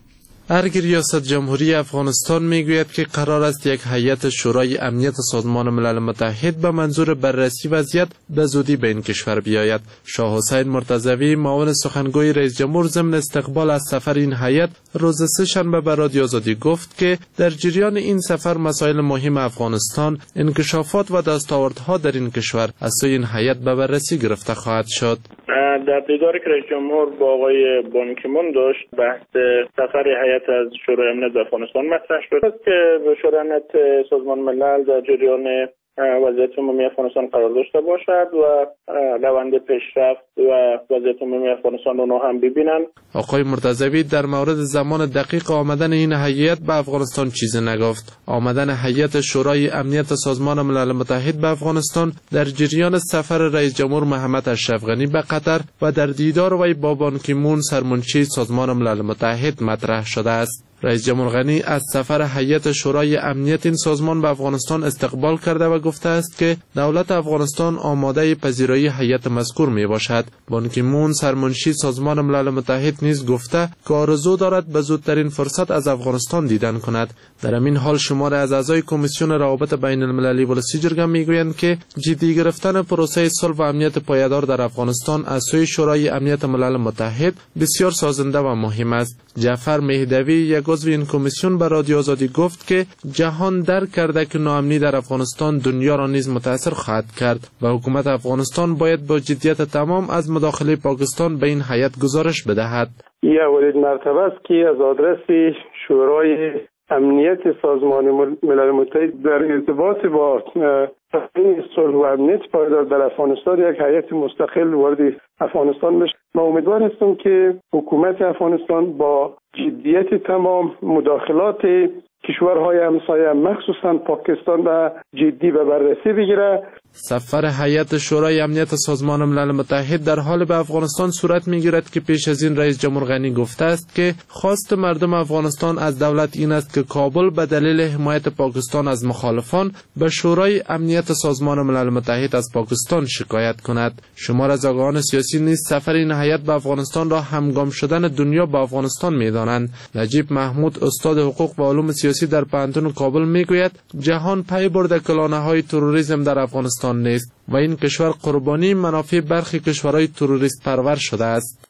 ارگ ریاست جمهوری افغانستان میگوید که قرار است یک هیئت شورای امنیت سازمان ملل متحد به منظور بررسی وضعیت به زودی به این کشور بیاید. شاه حسین مرتضوی معاون سخنگوی رئیس جمهور ضمن استقبال از سفر این هیئت روز سه شنبه به رادیو آزادی گفت که در جریان این سفر مسائل مهم افغانستان، انکشافات و دستاوردها در این کشور از سوی این هیئت به بررسی گرفته خواهد شد. در دیداری که رئیس جمهور با آقای بان کی مون داشت، بحث سفر هیئت از شورای امنیت افغانستان مطرح شد که شورای امنیت سازمان ملل در جریان وضعیت عمومی افغانستان قرار داشته باشد و روند پیشرفت و وضعیت عمومی افغانستان رو هم ببینند. آقای مرتضوی در مورد زمان دقیق آمدن این هیئت به افغانستان چیزی نگفت. آمدن هیئت شورای امنیت سازمان ملل متحد به افغانستان در جریان سفر رئیس جمهور محمد اشرف غنی به قطر و در دیدار وی با بان کی مون سرمنشی سازمان ملل متحد مطرح شده است. رئیس جمهور غنی از سفر هیئت شورای امنیت این سازمان به افغانستان استقبال کرده و گفته است که دولت افغانستان آماده پذیرایی هیئت مذکور می باشد. بان کی مون سرمنشی سازمان ملل متحد نیز گفته که آرزو دارد به زودترین فرصت از افغانستان دیدن کند. در همین حال شمار از اعضای کمیسیون روابط بین المللی ولسی جرگه میگویند که جدی گرفتن پروسه صلح و امنیت پایدار در افغانستان از سوی شورای امنیت ملل متحد بسیار سازنده و مهم است. جعفر مهدوی یک عضو این کمیسیون به رادیو آزادی گفت که جهان درک کرده که ناامنی در افغانستان دنیا را نیز متاثر خواهد کرد و حکومت افغانستان باید با جدیت تمام از مداخله پاکستان به این هیئت گزارش بدهد. این اولین مرتبه است که از آدرس شورای امنیت سازمان ملل متحد در ارتباط با تامین صلح و امنیت پایدار در افغانستان یک هیئت مستقل وارد افغانستان بشه. من امیدوار هستم که حکومت افغانستان با جدیت تمام مداخلات کشورهای همسایه مخصوصا پاکستان را جدی به بررسی بگیره. سفر هیئت شورای امنیت سازمان ملل متحد در حال به افغانستان صورت میگیرد که پیش از این رئیس جمهور غنی گفته است که خواست مردم افغانستان از دولت این است که کابل به دلیل حمایت پاکستان از مخالفان به شورای امنیت سازمان ملل متحد از پاکستان شکایت کند. شمار از آگاهان سیاسی نیز سفر این هیئت به افغانستان را همگام شدن دنیا با افغانستان می‌دانند. نجیب محمود استاد حقوق و علوم سیاسی در پانتون کابل میگوید جهان پی برده کلانه‌های تروریسم در افغانستان نیست و این کشور قربانی منافع برخی کشورهای تروریست پرور شده است.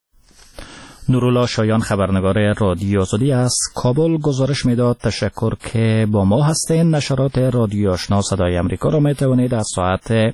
نورالله شایان خبرنگار رادیو آزادی از کابل گزارش میداد. تشکر که با ما هستین. نشرات رادیو آشنا صدای امریکا را می توانید از ساعت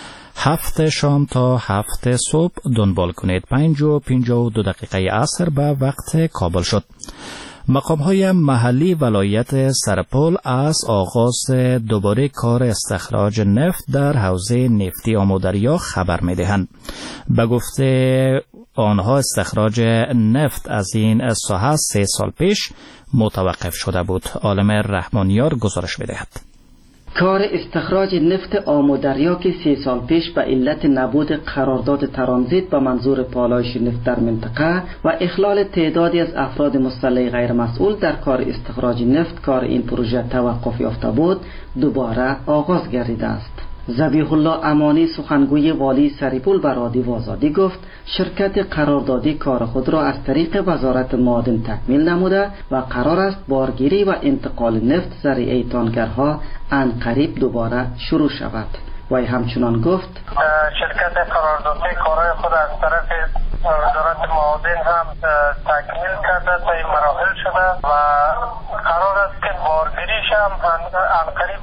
هفت شام تا هفت صبح دنبال کنید. پنج و پنجاه و دو دقیقه عصر به وقت کابل شد. مقام‌های محلی ولایت سرپل از آغاز دوباره کار استخراج نفت در حوزه نفتی آمودریا خبر می‌دهند. به گفته آنها استخراج نفت از این ساحه سه سال پیش متوقف شده بود. عالم رحمانیار گزارش می‌دهد. کار استخراج نفت آمودریا که سه سال پیش به علت نبود قرارداد ترانزیت به منظور پالایش نفت در منطقه و اخلال تعدادی از افراد مسلح غیر مسئول در کار استخراج نفت کار این پروژه توقف یافته بود، دوباره آغاز گردیده است. ذبیح الله امانی سخنگوی والی سریپول به رادیو آزادی گفت شرکت قراردادی کار خود را از طریق وزارت معادن تکمیل نموده و قرار است بارگیری و انتقال نفت ذریعه تانکرها عنقریب دوباره شروع شود. وی همچنان گفت شرکت قراردادی کارهای خود از طرف وزارت معادن هم تکمیل کرده تا این مراحل شده و قرار است که بارگیریش هم عنقریب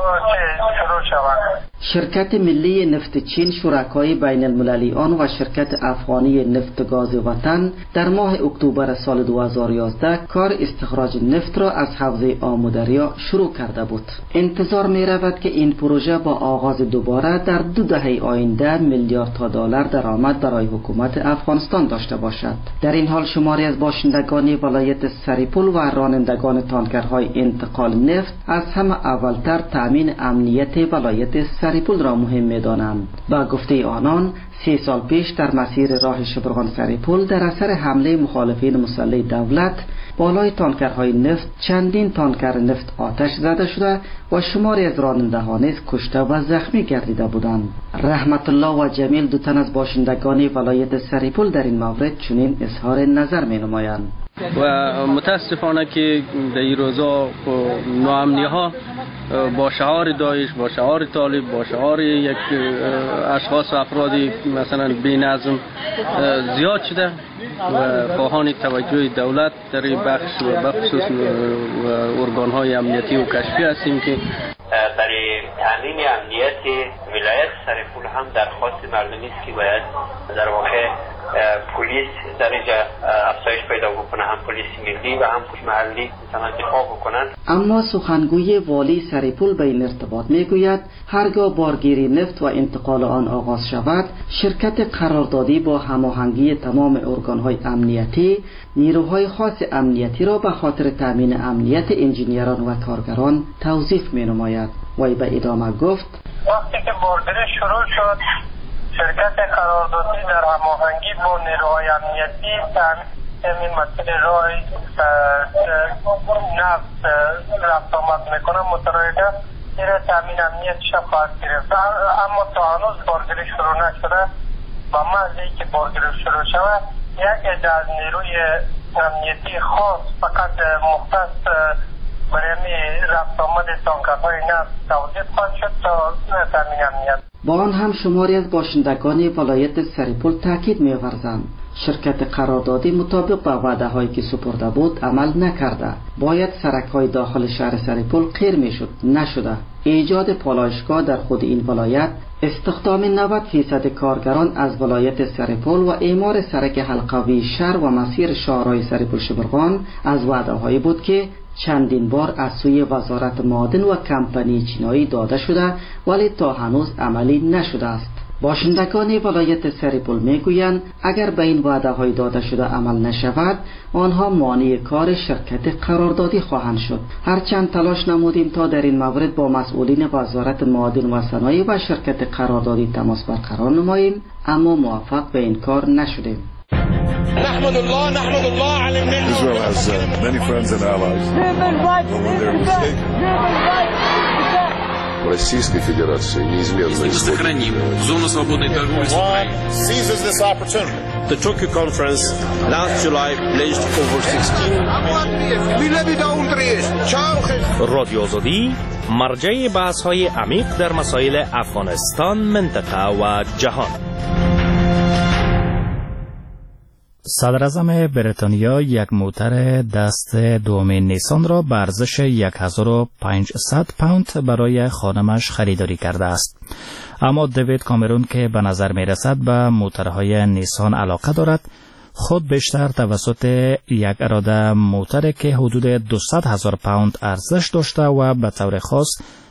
شروع شود. شرکت ملی نفت چین شرکای بین المللی آن و شرکت افغانی نفت گاز وطن در ماه اکتبر سال دو هزار و یازده کار استخراج نفت را از حوزه آمودریا شروع کرده بود. انتظار می رود که این پروژه با آغاز دوباره در دو دهه آینده میلیاردها دلار درآمد برای حکومت افغانستان داشته باشد. در این حال شماری از باشندگان ولایت سریپول و رانندگان تانکرهای انتقال نفت از همه اولتر تأمین امنیت ولایت سریپول را مهم می‌دانند. با گفته آنان سی سال پیش در مسیر راه شبرغان سریپول در اثر حمله مخالفین مسلح دولت بالای تانکرهای نفت چندین تانکر نفت آتش زده شده و شماری از راننده‌ها نیز کشته و زخمی گردیده بودند. رحمت الله و جمیل دو تن از باشندگان ولایت سریپول در این مورد چنین اظهار نظر می‌نمایند. و متاسفانه که در این روزا ناامنی ها با شعار داعش، با شعار طالب، با شعار یک اشخاص و افرادی مثلا بی‌نظم زیاد شده و خواهان توجه دولت در بخش و بخصوص ارگان های امنیتی و کشفی هستیم که برای تامین امنیت ولایت سرپول هم درخواست مردمی است که باید در واقع پلیس در اینجا افزایش پیدا بکنه، هم پلیس ملی و هم پلیس محلی مثلا دفاع بکنن. اما سخنگوی والی سرپول به این ارتباط میگوید هرگاه بارگیری نفت و انتقال آن آغاز شود، شرکت قراردادی با هماهنگی تمام ارگان‌های امنیتی نیروهای خاص امنیتی را به خاطر تامین امنیت انجینیران و کارگران توظیف می‌نماید. وی به ادامه گفت وقتی که بارگیری شروع شد، شرکت قراردادی در هماهنگی با نیروهای امنیتی تامین مسئله راه نفت رفت آمد میکنه مترایده این تامین امنیتش خواهد گرفت. اما تا هنوز بارگیری شروع نشده. با محضی که بارگیری شروع شود، یک عده از نیروی امنیتی خاص فقط مختص برای رفت آمد تانکرهای نفت توظیف خواهد شد تا تامین امنیت. با آن هم شماری از باشندگان ولایت سرپول تاکید می‌ورزند شرکت قراردادی مطابق با وعده هایی که سپرده بود عمل نکرده. باید سرک های داخل شهر سرپول قیر میشد، نشده. ایجاد پالایشگاه در خود این ولایت، استخدام نود فیصد کارگران از ولایت سرپول و اعمار سرک حلقوی شهر و مسیر شاهراه سرپول شبرغان از وعده هایی بود که چندین بار از سوی وزارت معادن و کمپانی چینایی داده شده ولی تا هنوز عملی نشده است. باشندگان ولایت سرپول میگویند اگر به این وعده های داده شده عمل نشود، آنها مانع کار شرکت قراردادی خواهند شد. هرچند تلاش نمودیم تا در این مورد با مسئولین وزارت معادن و صنایع و شرکت قراردادی تماس برقرار نماییم، اما موفق به این کار نشدیم. نحمد الله نحمد الله على النعمة. Israel has uh, many friends and allies. When they're mistaken. Российской Федерации неизменно сохраним зону свободной торговли с Украиной. Seizes this opportunity. The Tokyo conference last July pledged over sixteen. رادیو آزادی مرجع بحث‌های عمیق در مسائل افغانستان، منطقه و جهان. صدر اعظم بریتانیا یک موتر دست دوم نیسان را به ارزش هزار و پانصد پوند برای خانمش خریداری کرده است. اما دیوید کامرون که به نظر می رسد به موترهای نیسان علاقه دارد، خود بیشتر توسط یک اراده موتر که حدود دویست هزار پوند ارزش داشته و به طور خاص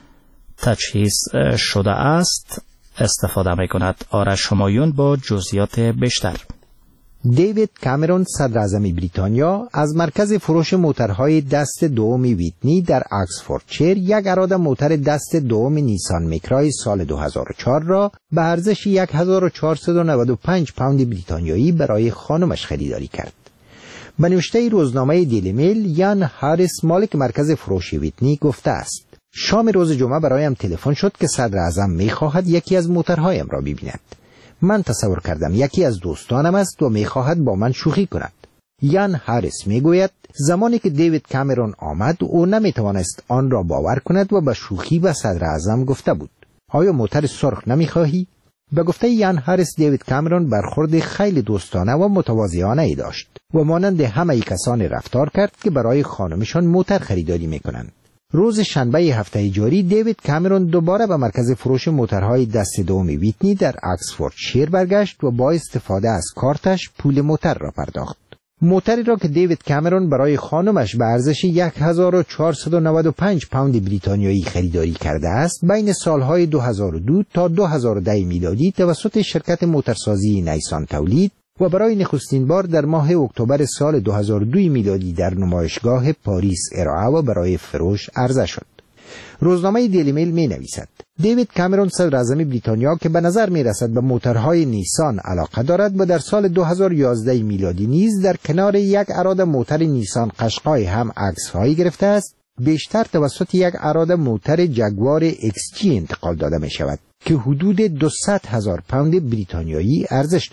تجهیز شده است استفاده می کند. آرش همایون با جزئیات بیشتر. دیوید کامرون صدر اعظم بریتانیا از مرکز فروش موترهای دست دوم ویتنی در اکسفوردشایر یک اراده موتر دست دوم نیسان میکرای سال دو هزار و چهار را به ارزش هزار و چهارصد و نود و پنج پوند بریتانیایی برای خانمش خریداری کرد. به نوشته روزنامه دیلی میل، یان هاریس مالک مرکز فروش ویتنی گفته است: شام روز جمعه برایم تلفن شد که صدر اعظم میخواهد یکی از موترهایم را ببیند. من تصور کردم یکی از دوستانم است و میخواهد با من شوخی کند. یان هاریس میگوید زمانی که دیوید کامرون آمد او نمیتوانست آن را باور کند و به شوخی به صدر اعظم گفته بود: آیا موتر سرخ نمیخواهی؟ به گفته یان هاریس، دیوید کامرون برخورد خیلی دوستانه و متواضعانه ای داشت و مانند همه کسان رفتار کرد که برای خانمشان موتر خریداری میکنند. روز شنبه هفته جاری دیوید کامرون دوباره به مرکز فروش موترهای دست دوم ویتنی در اکسفوردشایر برگشت و با استفاده از کارتش پول موتر را پرداخت. موتری را که دیوید کامرون برای خانمش به ارزش هزار و چهارصد و نود و پنج پوند بریتانیایی خریداری کرده است، بین سالهای دو هزار و دو تا دو هزار و ده میلادی توسط شرکت موترسازی نیسان تولید و برای نخستین بار در ماه اکتبر سال دو هزار و دو میلادی در نمایشگاه پاریس ارائه و برای فروش عرضه شد. روزنامه دیلی میل می نویسد: دیوید کامرون صدر اعظم بریتانیا که به نظر می رسد به موترهای نیسان علاقه دارد و در سال دو هزار و یازده میلادی نیز در کنار یک اراده موتر نیسان قشقای هم عکس‌هایی گرفته است، بیشتر توسط یک اراده موتر جگوار ایکس جی انتقال داده می شود که حدود دویست هزار پوند بریتانیایی ارزش دارد.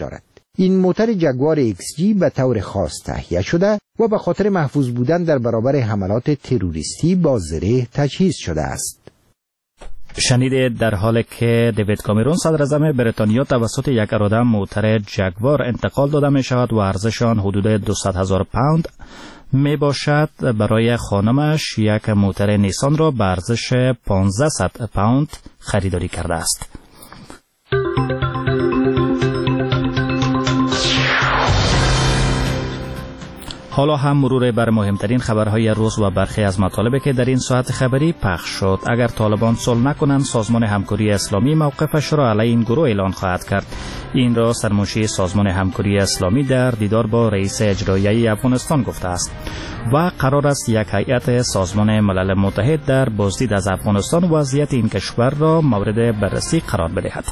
این موتر جگوار ایکس جی به طور خاص تهیه شده و به خاطر محفوظ بودن در برابر حملات تروریستی با زره تجهیز شده است. شنیدید در حالی که دیوید کامرون صدر اعظم بریتانیا توسط یک اراده موتر جگوار انتقال داده می شود و ارزش آن حدود دویست هزار پوند می باشد، برای خانمش یک موتر نیسان را به ارزش پانزده پوند خریداری کرده است. حالا هم مرور بر مهمترین خبرهای روز و برخی از مطالبی که در این ساعت خبری پخش شد. اگر طالبان صلح نکنند، سازمان همکاری اسلامی موقفش را علیه این گروه اعلان خواهد کرد. این را سرمنشی سازمان همکاری اسلامی در دیدار با رئیس اجرایی افغانستان گفته است و قرار است یک هیئت سازمان ملل متحد در بازدید از افغانستان وضعیت این کشور را مورد بررسی قرار بدهد.